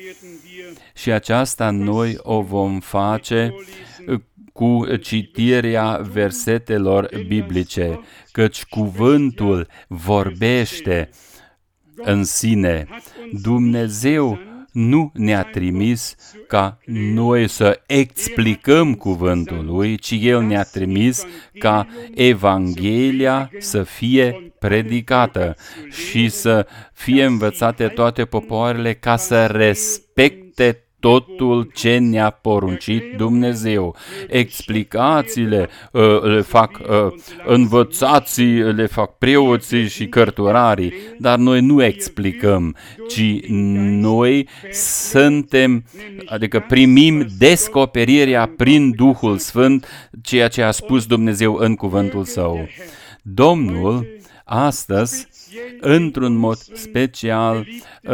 Și aceasta noi o vom face cu citirea versetelor biblice, căci cuvântul vorbește în sine. Dumnezeu nu ne-a trimis ca noi să explicăm cuvântul lui, ci El ne-a trimis ca Evanghelia să fie predicată și să fie învățate toate popoarele ca să respecte totul ce ne-a poruncit Dumnezeu. Explicațiile le fac învățații, le fac preoții și cărturarii, dar noi nu explicăm, ci noi suntem, adică primim descoperirea prin Duhul Sfânt, ceea ce a spus Dumnezeu în cuvântul Său. Domnul astăzi, într-un mod special,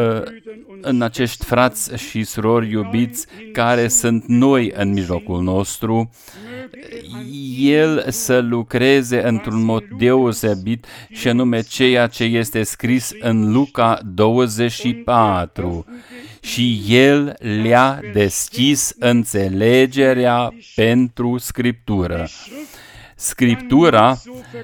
în acești frați și surori iubiți care sunt noi în mijlocul nostru, El să lucreze într-un mod deosebit și anume ceea ce este scris în Luca 24. Și El le-a deschis înțelegerea pentru Scriptură. Scriptura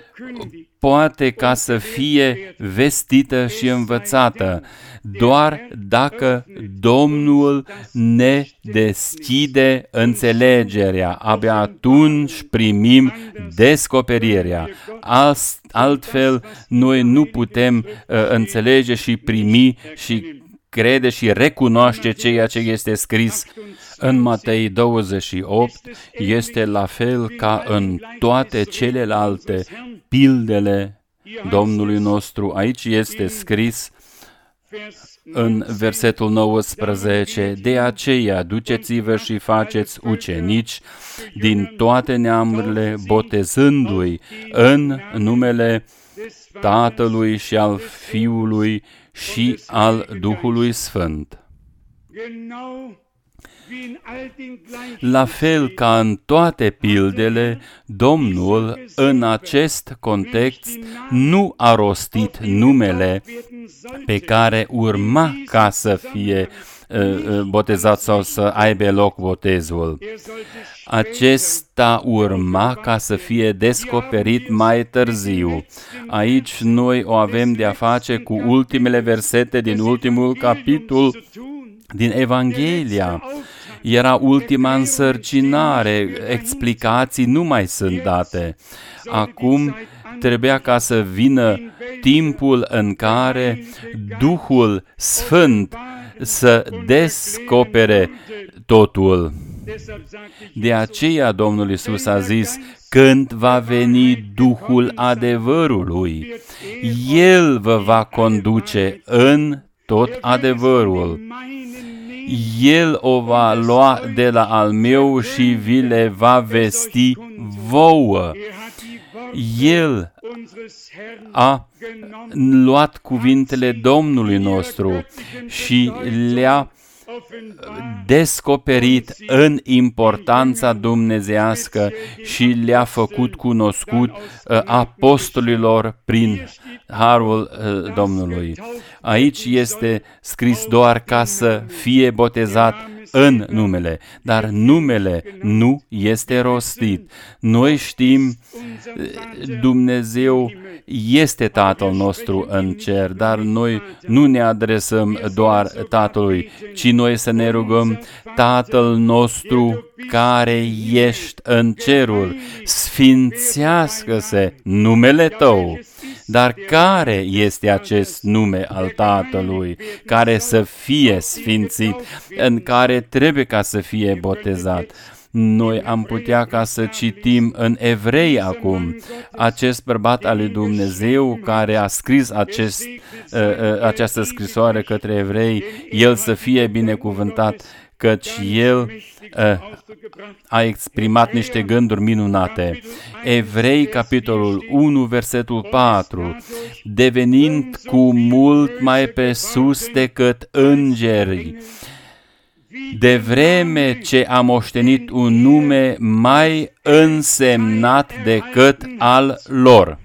poate ca să fie vestită și învățată doar dacă Domnul ne deschide înțelegerea. Abia atunci primim descoperirea. Altfel, noi nu putem înțelege și primi și crede și recunoaște ceea ce este scris în Matei 28, este la fel ca în toate celelalte pildele Domnului nostru. Aici este scris în versetul 19, de aceea duceți-vă și faceți ucenici din toate neamurile, botezându-i în numele Tatălui și al Fiului și al Duhului Sfânt. La fel ca în toate pildele, Domnul în acest context nu a rostit numele pe care urma ca să fie botezat sau să aibă loc botezul. Acesta urma ca să fie descoperit mai târziu. Aici noi o avem de a face cu ultimele versete din ultimul capitol din Evanghelia. Era ultima însărcinare, explicații nu mai sunt date. Acum trebuia ca să vină timpul în care Duhul Sfânt să descopere totul. De aceea Domnul Iisus a zis, când va veni Duhul adevărului, El vă va conduce în tot adevărul. El o va lua de la al meu și vi le va vesti vouă. El a luat cuvintele Domnului nostru și le-a descoperit în importanța dumnezeiască și le-a făcut cunoscut apostolilor prin harul Domnului. Aici este scris doar ca să fie botezat în numele, dar numele nu este rostit. Noi știm, Dumnezeu este Tatăl nostru în cer, dar noi nu ne adresăm doar Tatălui, ci noi să ne rugăm: Tatăl nostru care ești în ceruri, sfințească-se numele Tău. Dar care este acest nume al Tatălui, care să fie sfințit, în care trebuie ca să fie botezat? Noi am putea ca să citim în Evrei acum, acest bărbat al lui Dumnezeu care a scris această scrisoare către evrei, el să fie binecuvântat, căci el a exprimat niște gânduri minunate. Evrei, capitolul 1, versetul 4, devenind cu mult mai pe sus decât îngerii, de vreme ce a moștenit un nume mai însemnat decât al lor.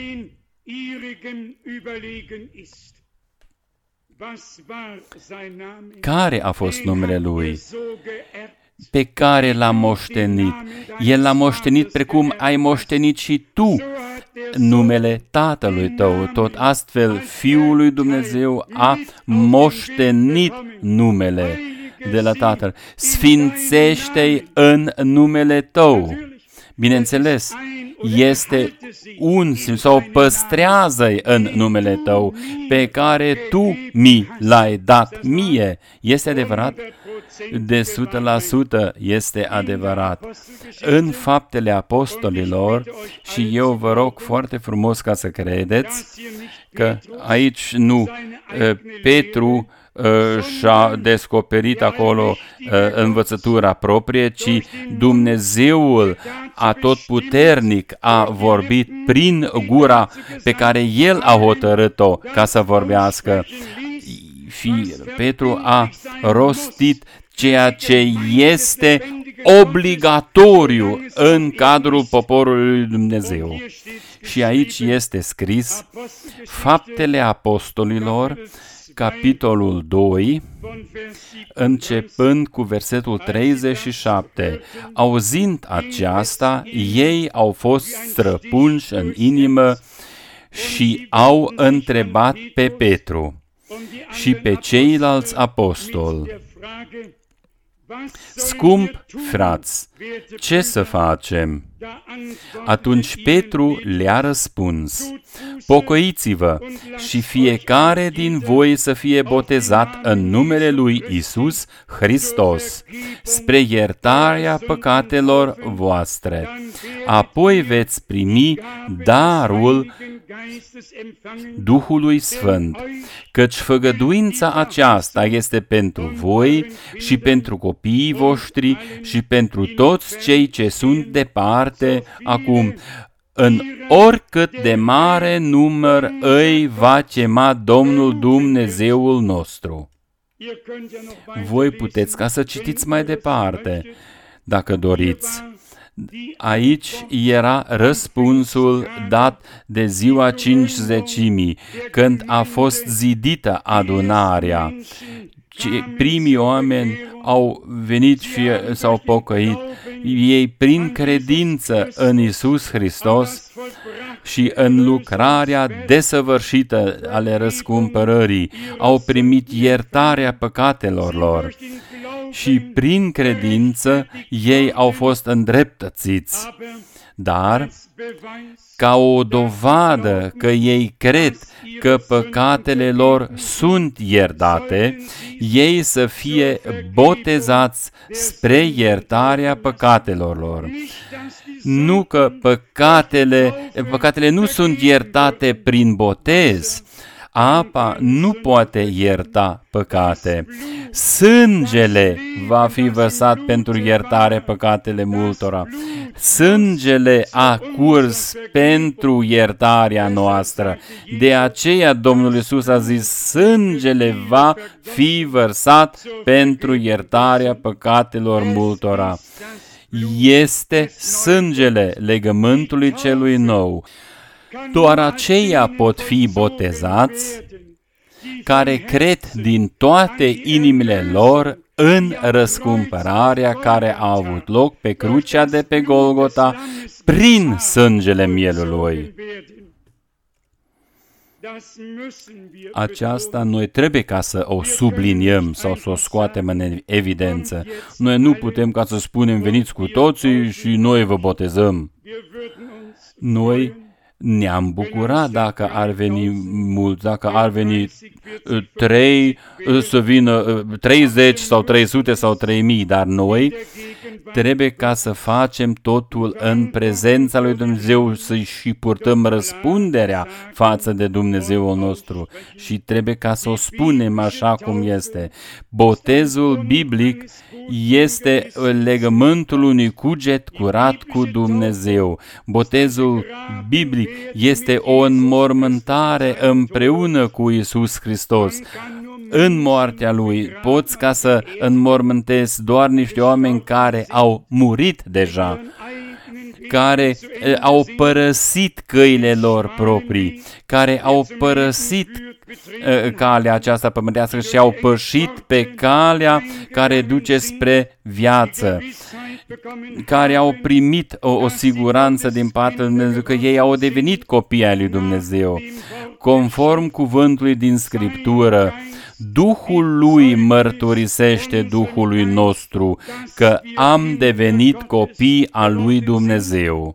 Care a fost numele lui pe care l-a moștenit? El l-a moștenit precum ai moștenit și tu numele Tatălui tău. Tot astfel, Fiul lui Dumnezeu a moștenit numele de la Tatăl. Sfințește-i în numele tău. Bineînțeles, este un sau păstrează-i în numele tău pe care tu mi l-ai dat mie. Este adevărat? De 100% este adevărat. În Faptele Apostolilor, și eu vă rog foarte frumos ca să credeți că aici nu Petru și-a descoperit acolo învățătura proprie, ci Dumnezeul Atotputernic a vorbit prin gura pe care El a hotărât-o ca să vorbească. Și Petru a rostit ceea ce este obligatoriu în cadrul poporului lui Dumnezeu. Și aici este scris Faptele Apostolilor, capitolul 2, începând cu versetul 37. Auzind aceasta, ei au fost străpunși în inimă și au întrebat pe Petru și pe ceilalți apostoli: Scump frați, ce să facem? Atunci Petru le-a răspuns: Pocăiți-vă și fiecare din voi să fie botezat în numele lui Iisus Hristos, spre iertarea păcatelor voastre. Apoi veți primi darul Duhului Sfânt, căci făgăduința aceasta este pentru voi și pentru copiii voștri și pentru toți cei ce sunt departe acum, în oricât de mare număr îi va chema Domnul Dumnezeul nostru. Voi puteți ca să citiți mai departe, dacă doriți. Aici era răspunsul dat de ziua Cincizecimii, când a fost zidită adunarea. Primii oameni au venit și s-au pocăit. Ei, prin credință în Iisus Hristos și în lucrarea desăvârșită ale răscumpărării, au primit iertarea păcatelor lor. Și prin credință ei au fost îndreptățiți. Dar, ca o dovadă că ei cred că păcatele lor sunt iertate, ei să fie botezați spre iertarea păcatelor lor. Nu că păcatele nu sunt iertate prin botez. Apa nu poate ierta păcate. Sângele va fi vărsat pentru iertare păcatele multora. Sângele a curs pentru iertarea noastră. De aceea Domnul Iisus a zis, sângele va fi vărsat pentru iertarea păcatelor multora. Este sângele legământului celui nou. Doar aceia pot fi botezați care cred din toate inimile lor în răscumpărarea care a avut loc pe crucea de pe Golgota prin sângele mielului. Aceasta noi trebuie ca să o subliniem sau să o scoatem în evidență. Noi nu putem ca să spunem veniți cu toții și noi vă botezăm. Noi ne-am bucurat dacă ar veni mulți, dacă ar veni 3, să vină 30 sau 300 sau 3000, dar noi trebuie ca să facem totul în prezența lui Dumnezeu, să-i și purtăm răspunderea față de Dumnezeul nostru și trebuie ca să o spunem așa cum este. Botezul biblic este legământul unui cuget curat cu Dumnezeu. Botezul biblic este o înmormântare împreună cu Iisus Hristos. În moartea Lui poți ca să înmormântezi doar niște oameni care au murit deja, care au părăsit căile lor proprii, care au părăsit calea aceasta pământească și au pășit pe calea care duce spre viață, care au primit o siguranță din partea lui Dumnezeu, că ei au devenit copii ai lui Dumnezeu. Conform cuvântului din Scriptură, Duhul lui mărturisește Duhului nostru că am devenit copii al lui Dumnezeu.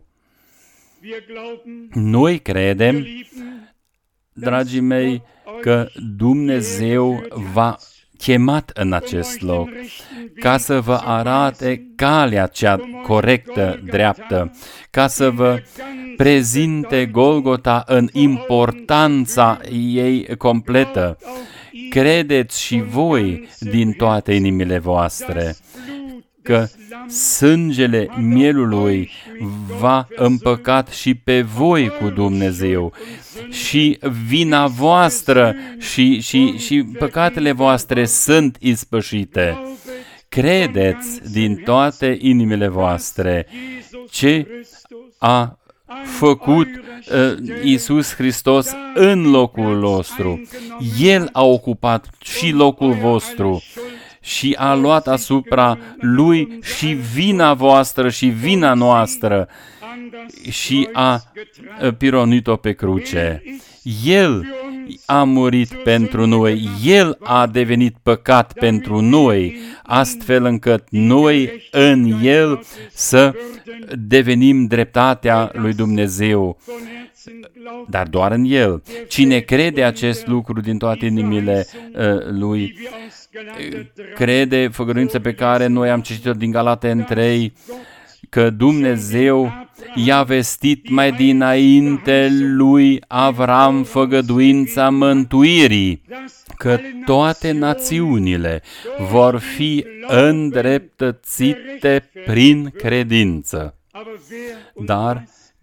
Noi credem, dragii mei, că Dumnezeu v-a chemat în acest loc ca să vă arate calea cea corectă, dreaptă, ca să vă prezinte Golgota în importanța ei completă. Credeți și voi din toate inimile voastre că sângele mielului v-a împăcat și pe voi cu Dumnezeu și vina voastră și păcatele voastre sunt ispășite. Credeți din toate inimile voastre ce a făcut Iisus Hristos în locul nostru. El a ocupat și locul vostru și a luat asupra Lui și vina voastră și vina noastră și a pironit-o pe cruce. El a murit pentru noi, El a devenit păcat pentru noi, astfel încât noi în El să devenim dreptatea lui Dumnezeu. Dar doar în El. Cine crede acest lucru din toate inimile lui, crede făgăduința pe care noi am citit-o din Galaten 3, că Dumnezeu i-a vestit mai dinainte lui Avram făgăduința mântuirii, că toate națiunile vor fi îndreptățite prin credință. Dar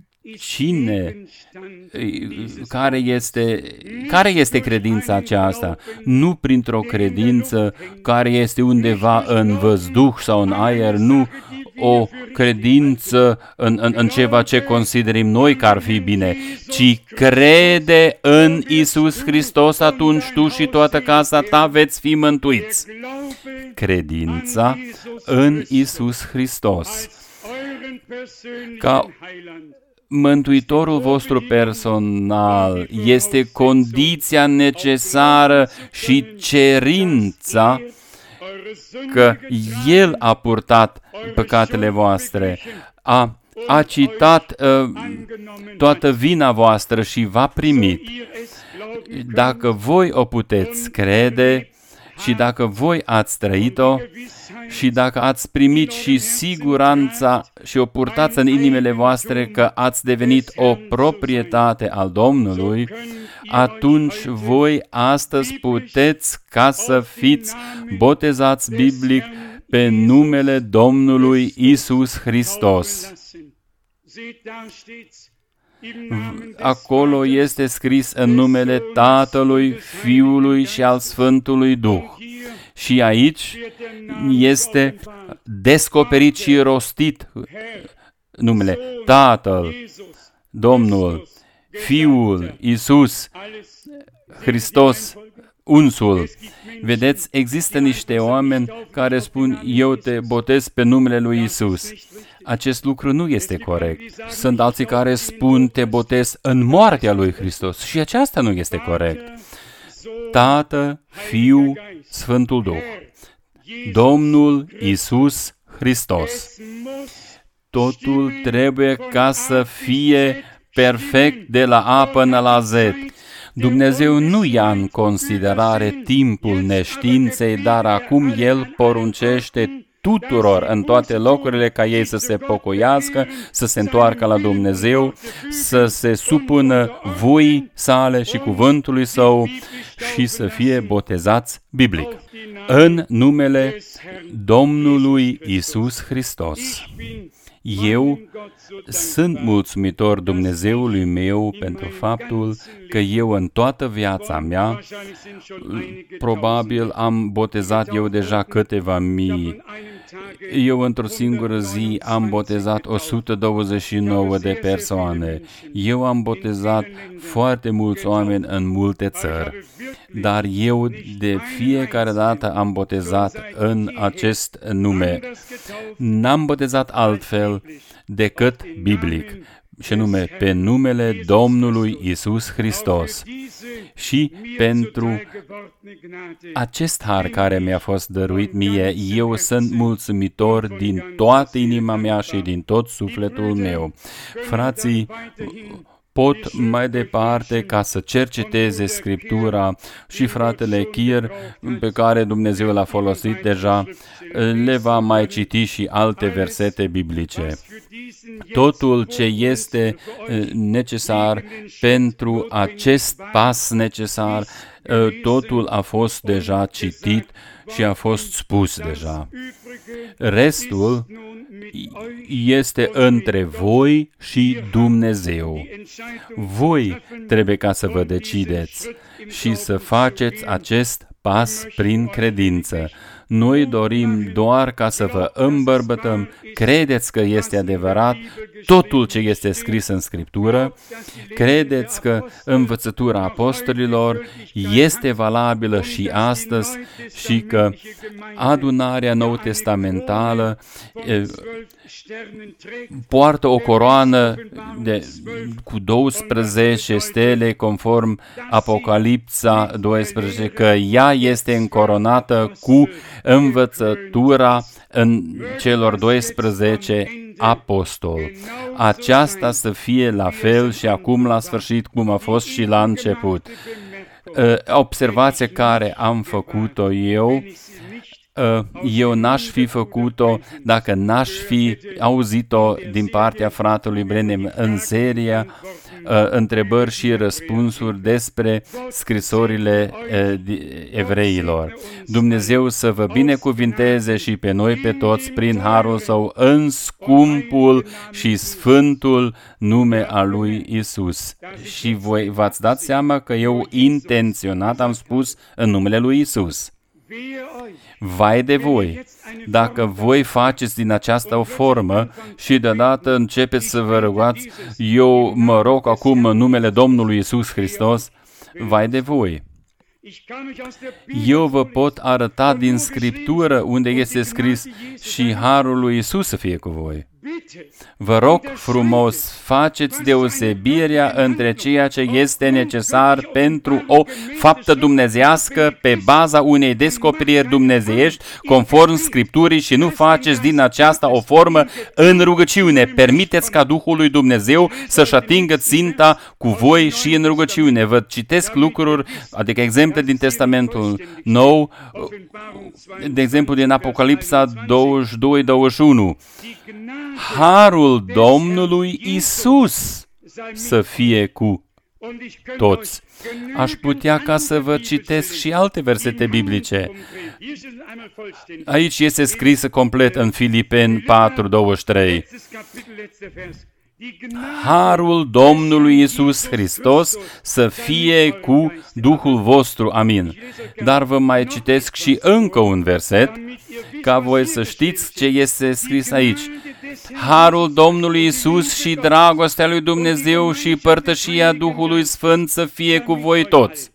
care este credința aceasta? Nu printr-o credință care este undeva în văzduh sau în aer, nu o credință în ceva ce considerim noi că ar fi bine, ci crede în Iisus Hristos, atunci tu și toată casa ta veți fi mântuiți. Credința în Iisus Hristos ca Mântuitorul vostru personal este condiția necesară și cerința că El a purtat păcatele voastre, a citat toată vina voastră și v-a primit. Dacă voi o puteți crede, Și dacă voi ați trăit-o și dacă ați primit și siguranța și o purtați în inimile voastre că ați devenit o proprietate al Domnului, atunci voi astăzi puteți ca să fiți botezați biblic pe numele Domnului Iisus Hristos. Acolo este scris în numele Tatălui, Fiului și al Sfântului Duh. Și aici este descoperit și rostit numele Tatăl, Domnul, Fiul, Iisus, Hristos, unsul. Vedeți, există niște oameni care spun, eu te botez pe numele lui Iisus. Acest lucru nu este corect. Sunt alții care spun, te botez în moartea lui Hristos. Și aceasta nu este corect. Tată, Fiu, Sfântul Duh. Domnul Iisus Hristos. Totul trebuie ca să fie perfect de la A până la Z. Dumnezeu nu ia în considerare timpul neștiinței, dar acum El poruncește tuturor în toate locurile ca ei să se pocăiască, să se întoarcă la Dumnezeu, să se supună voii sale și cuvântului Său și să fie botezați biblic în numele Domnului Iisus Hristos. Eu sunt mulțumitor Dumnezeului meu pentru faptul că eu în toată viața mea, probabil am botezat eu deja câteva mii. Eu într-o singură zi am botezat 129 de persoane. Eu am botezat foarte mulți oameni în multe țări. Dar eu de fiecare dată am botezat în acest nume. N-am botezat altfel decât biblic, și nume pe numele Domnului Iisus Hristos. Și pentru acest har care mi-a fost dăruit mie, eu sunt mulțumitor din toată inima mea și din tot sufletul meu. Frații pot mai departe ca să cerceteze Scriptura și fratele Chir, pe care Dumnezeu l-a folosit deja, le va mai citi și alte versete biblice. Totul ce este necesar pentru acest pas necesar, totul a fost deja citit și a fost spus deja. Restul este între voi și Dumnezeu. Voi trebuie ca să vă decideți și să faceți acest pas prin credință. Noi dorim doar ca să vă îmbărbătăm. Credeți că este adevărat totul ce este scris în Scriptură? Credeți că învățătura apostolilor este valabilă și astăzi și că adunarea nou-testamentală poartă o coroană cu 12 stele conform Apocalipsa 12, că ea este încoronată cu învățătura în celor 12 apostoli. Aceasta să fie la fel și acum la sfârșit cum a fost și la început. Observația care am făcut-o eu n-aș fi făcut-o dacă n-aș fi auzit-o din partea fratelui Branham în seria întrebări și răspunsuri despre scrisorile evreilor. Dumnezeu să vă binecuvinteze și pe noi pe toți prin harul Său în scumpul și sfântul nume al lui Isus. Și voi v-ați dat seama că eu intenționat am spus în numele lui Isus. Vai de voi, dacă voi faceți din aceasta o formă și deodată începeți să vă rugați, eu mă rog acum în numele Domnului Iisus Hristos, vai de voi. Eu vă pot arăta din Scriptură unde este scris și harul lui Iisus să fie cu voi. Vă rog frumos, faceți deosebirea între ceea ce este necesar pentru o faptă dumnezeiască pe baza unei descoperiri dumnezeiești, conform Scripturii, și nu faceți din aceasta o formă în rugăciune. Permiteți ca Duhul lui Dumnezeu să-și atingă ținta cu voi și în rugăciune. Vă citesc lucruri, adică exemple din Testamentul Nou, de exemplu din Apocalipsa 22-21. Harul Domnului Isus să fie cu toți. Aș putea ca să vă citesc și alte versete biblice. Aici este scrisă complet în Filipeni 4:23. Harul Domnului Iisus Hristos să fie cu Duhul vostru. Amin. Dar vă mai citesc și încă un verset, ca voi să știți ce este scris aici. Harul Domnului Iisus și dragostea lui Dumnezeu și părtășia Duhului Sfânt să fie cu voi toți.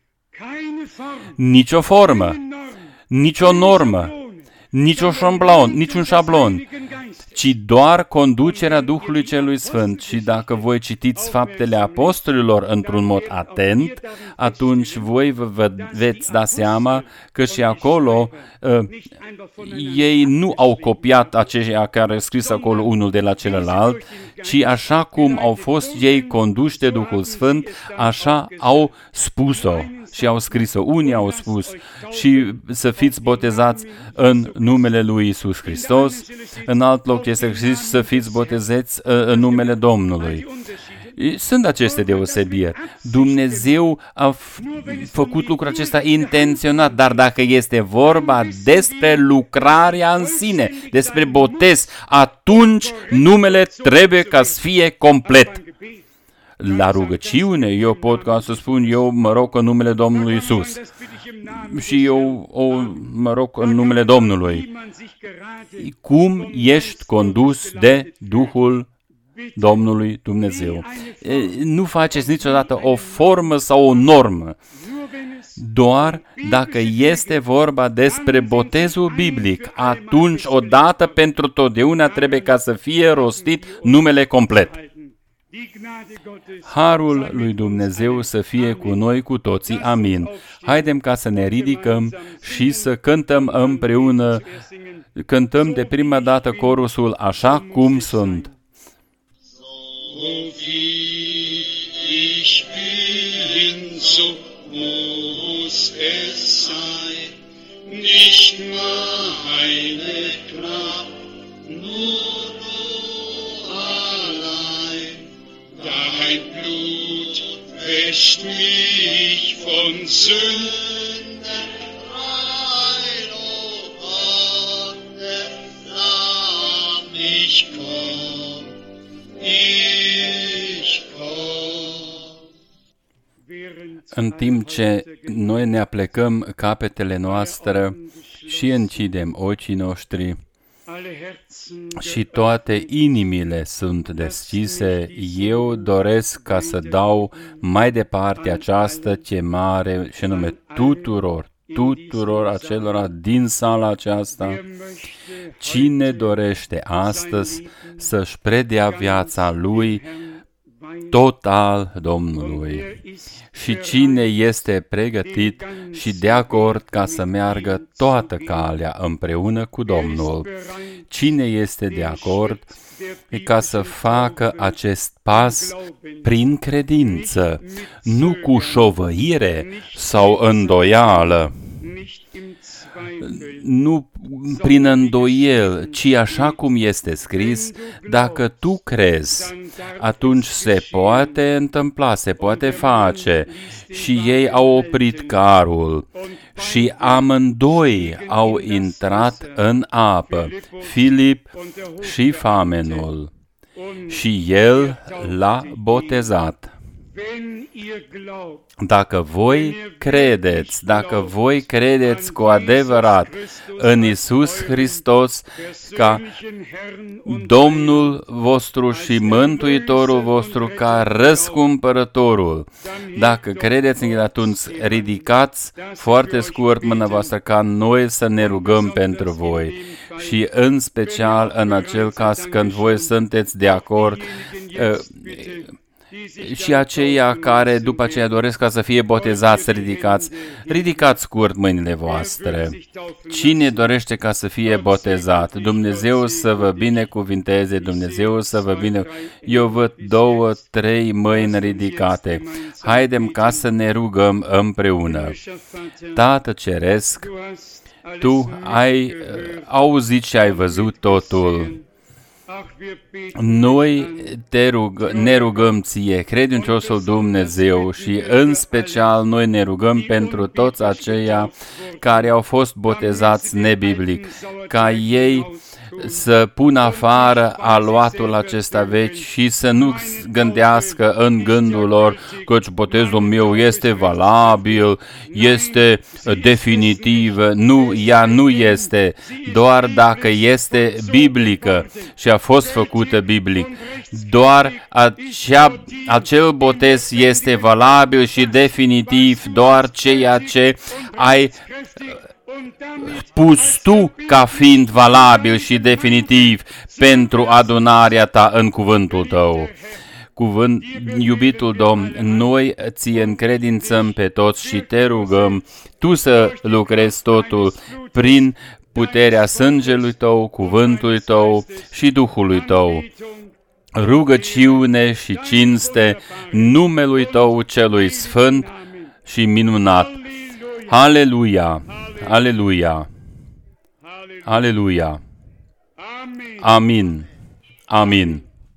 Nicio formă, nicio normă, niciun șablon, ci doar conducerea Duhului Celui Sfânt. Și dacă voi citiți Faptele Apostolilor într-un mod atent, atunci voi vă veți da seama că și acolo ei nu au copiat aceia care au scris acolo unul de la celălalt, ci așa cum au fost ei conduși de Duhul Sfânt, așa au spus-o și au scris-o. Unii au spus și să fiți botezați în numele lui Iisus Hristos, în alt loc este scris să fiți botezați în numele Domnului. Sunt aceste deosebiri. Dumnezeu a făcut lucrul acesta intenționat, dar dacă este vorba despre lucrarea în sine, despre botez, atunci numele trebuie ca să fie complet. La rugăciune, eu pot ca să spun, eu mă rog în numele Domnului Iisus. Și eu mă rog în numele Domnului. Cum ești condus de Duhul Domnului Dumnezeu? Nu faceți niciodată o formă sau o normă. Doar dacă este vorba despre botezul biblic, atunci odată pentru totdeauna trebuie ca să fie rostit numele complet. Harul lui Dumnezeu să fie cu noi cu toții. Amin. Haidem ca să ne ridicăm și să cântăm împreună. Cântăm de prima dată corusul Așa cum sunt. Nicht meine Kraft, nur allein. Dein Blut wäscht mich von Sünden rein, o Gott, lass mich komm, ich komm. În timp ce noi ne aplecăm capetele noastre și închidem ochii noștri și toate inimile sunt deschise, eu doresc ca să dau mai departe această chemare și anume tuturor acelora din sala aceasta. Cine dorește astăzi să-și predea viața lui total Domnului și cine este pregătit și de acord ca să meargă toată calea împreună cu Domnul, cine este de acord ca să facă acest pas prin credință, nu cu șovăire sau îndoială, nu prin îndoiel, ci așa cum este scris, dacă tu crezi, atunci se poate întâmpla, se poate face. Și ei au oprit carul și amândoi au intrat în apă, Filip și famenul, și el l-a botezat. Dacă voi credeți cu adevărat în Iisus Hristos ca Domnul vostru și Mântuitorul vostru, ca răscumpărătorul, dacă credeți în El, atunci ridicați foarte scurt mâna voastră ca noi să ne rugăm pentru voi. și în special în acel caz când voi sunteți de acord, și aceia care după aceea doresc ca să fie botezați, ridicați scurt mâinile voastre. Cine dorește ca să fie botezat? Dumnezeu să vă binecuvinteze, Dumnezeu să vă binecuvinteze. Eu văd 2-3 mâini ridicate. Haidem ca să ne rugăm împreună. Tată Ceresc, Tu ai auzit și ai văzut totul. Noi ne rugăm Ție, credinciosul Dumnezeu, și în special noi ne rugăm pentru toți aceia care au fost botezați nebiblic, ca ei să pună afară aluatul acesta vechi și să nu gândească în gândul lor căci botezul meu este valabil, este definitiv. Nu, ea nu este, doar dacă este biblică și a fost făcută biblic. Doar acel botez este valabil și definitiv, doar ceea ce ai pus tu ca fiind valabil și definitiv pentru adunarea ta în cuvântul tău. Iubitul Domn, noi ție încredințăm pe toți și te rugăm tu să lucrezi totul prin puterea sângelui tău, cuvântului tău și Duhului tău. Rugăciune și cinste numelui tău celui sfânt și minunat. Aleluia! Aleluia! Aleluia! Amin! Amin!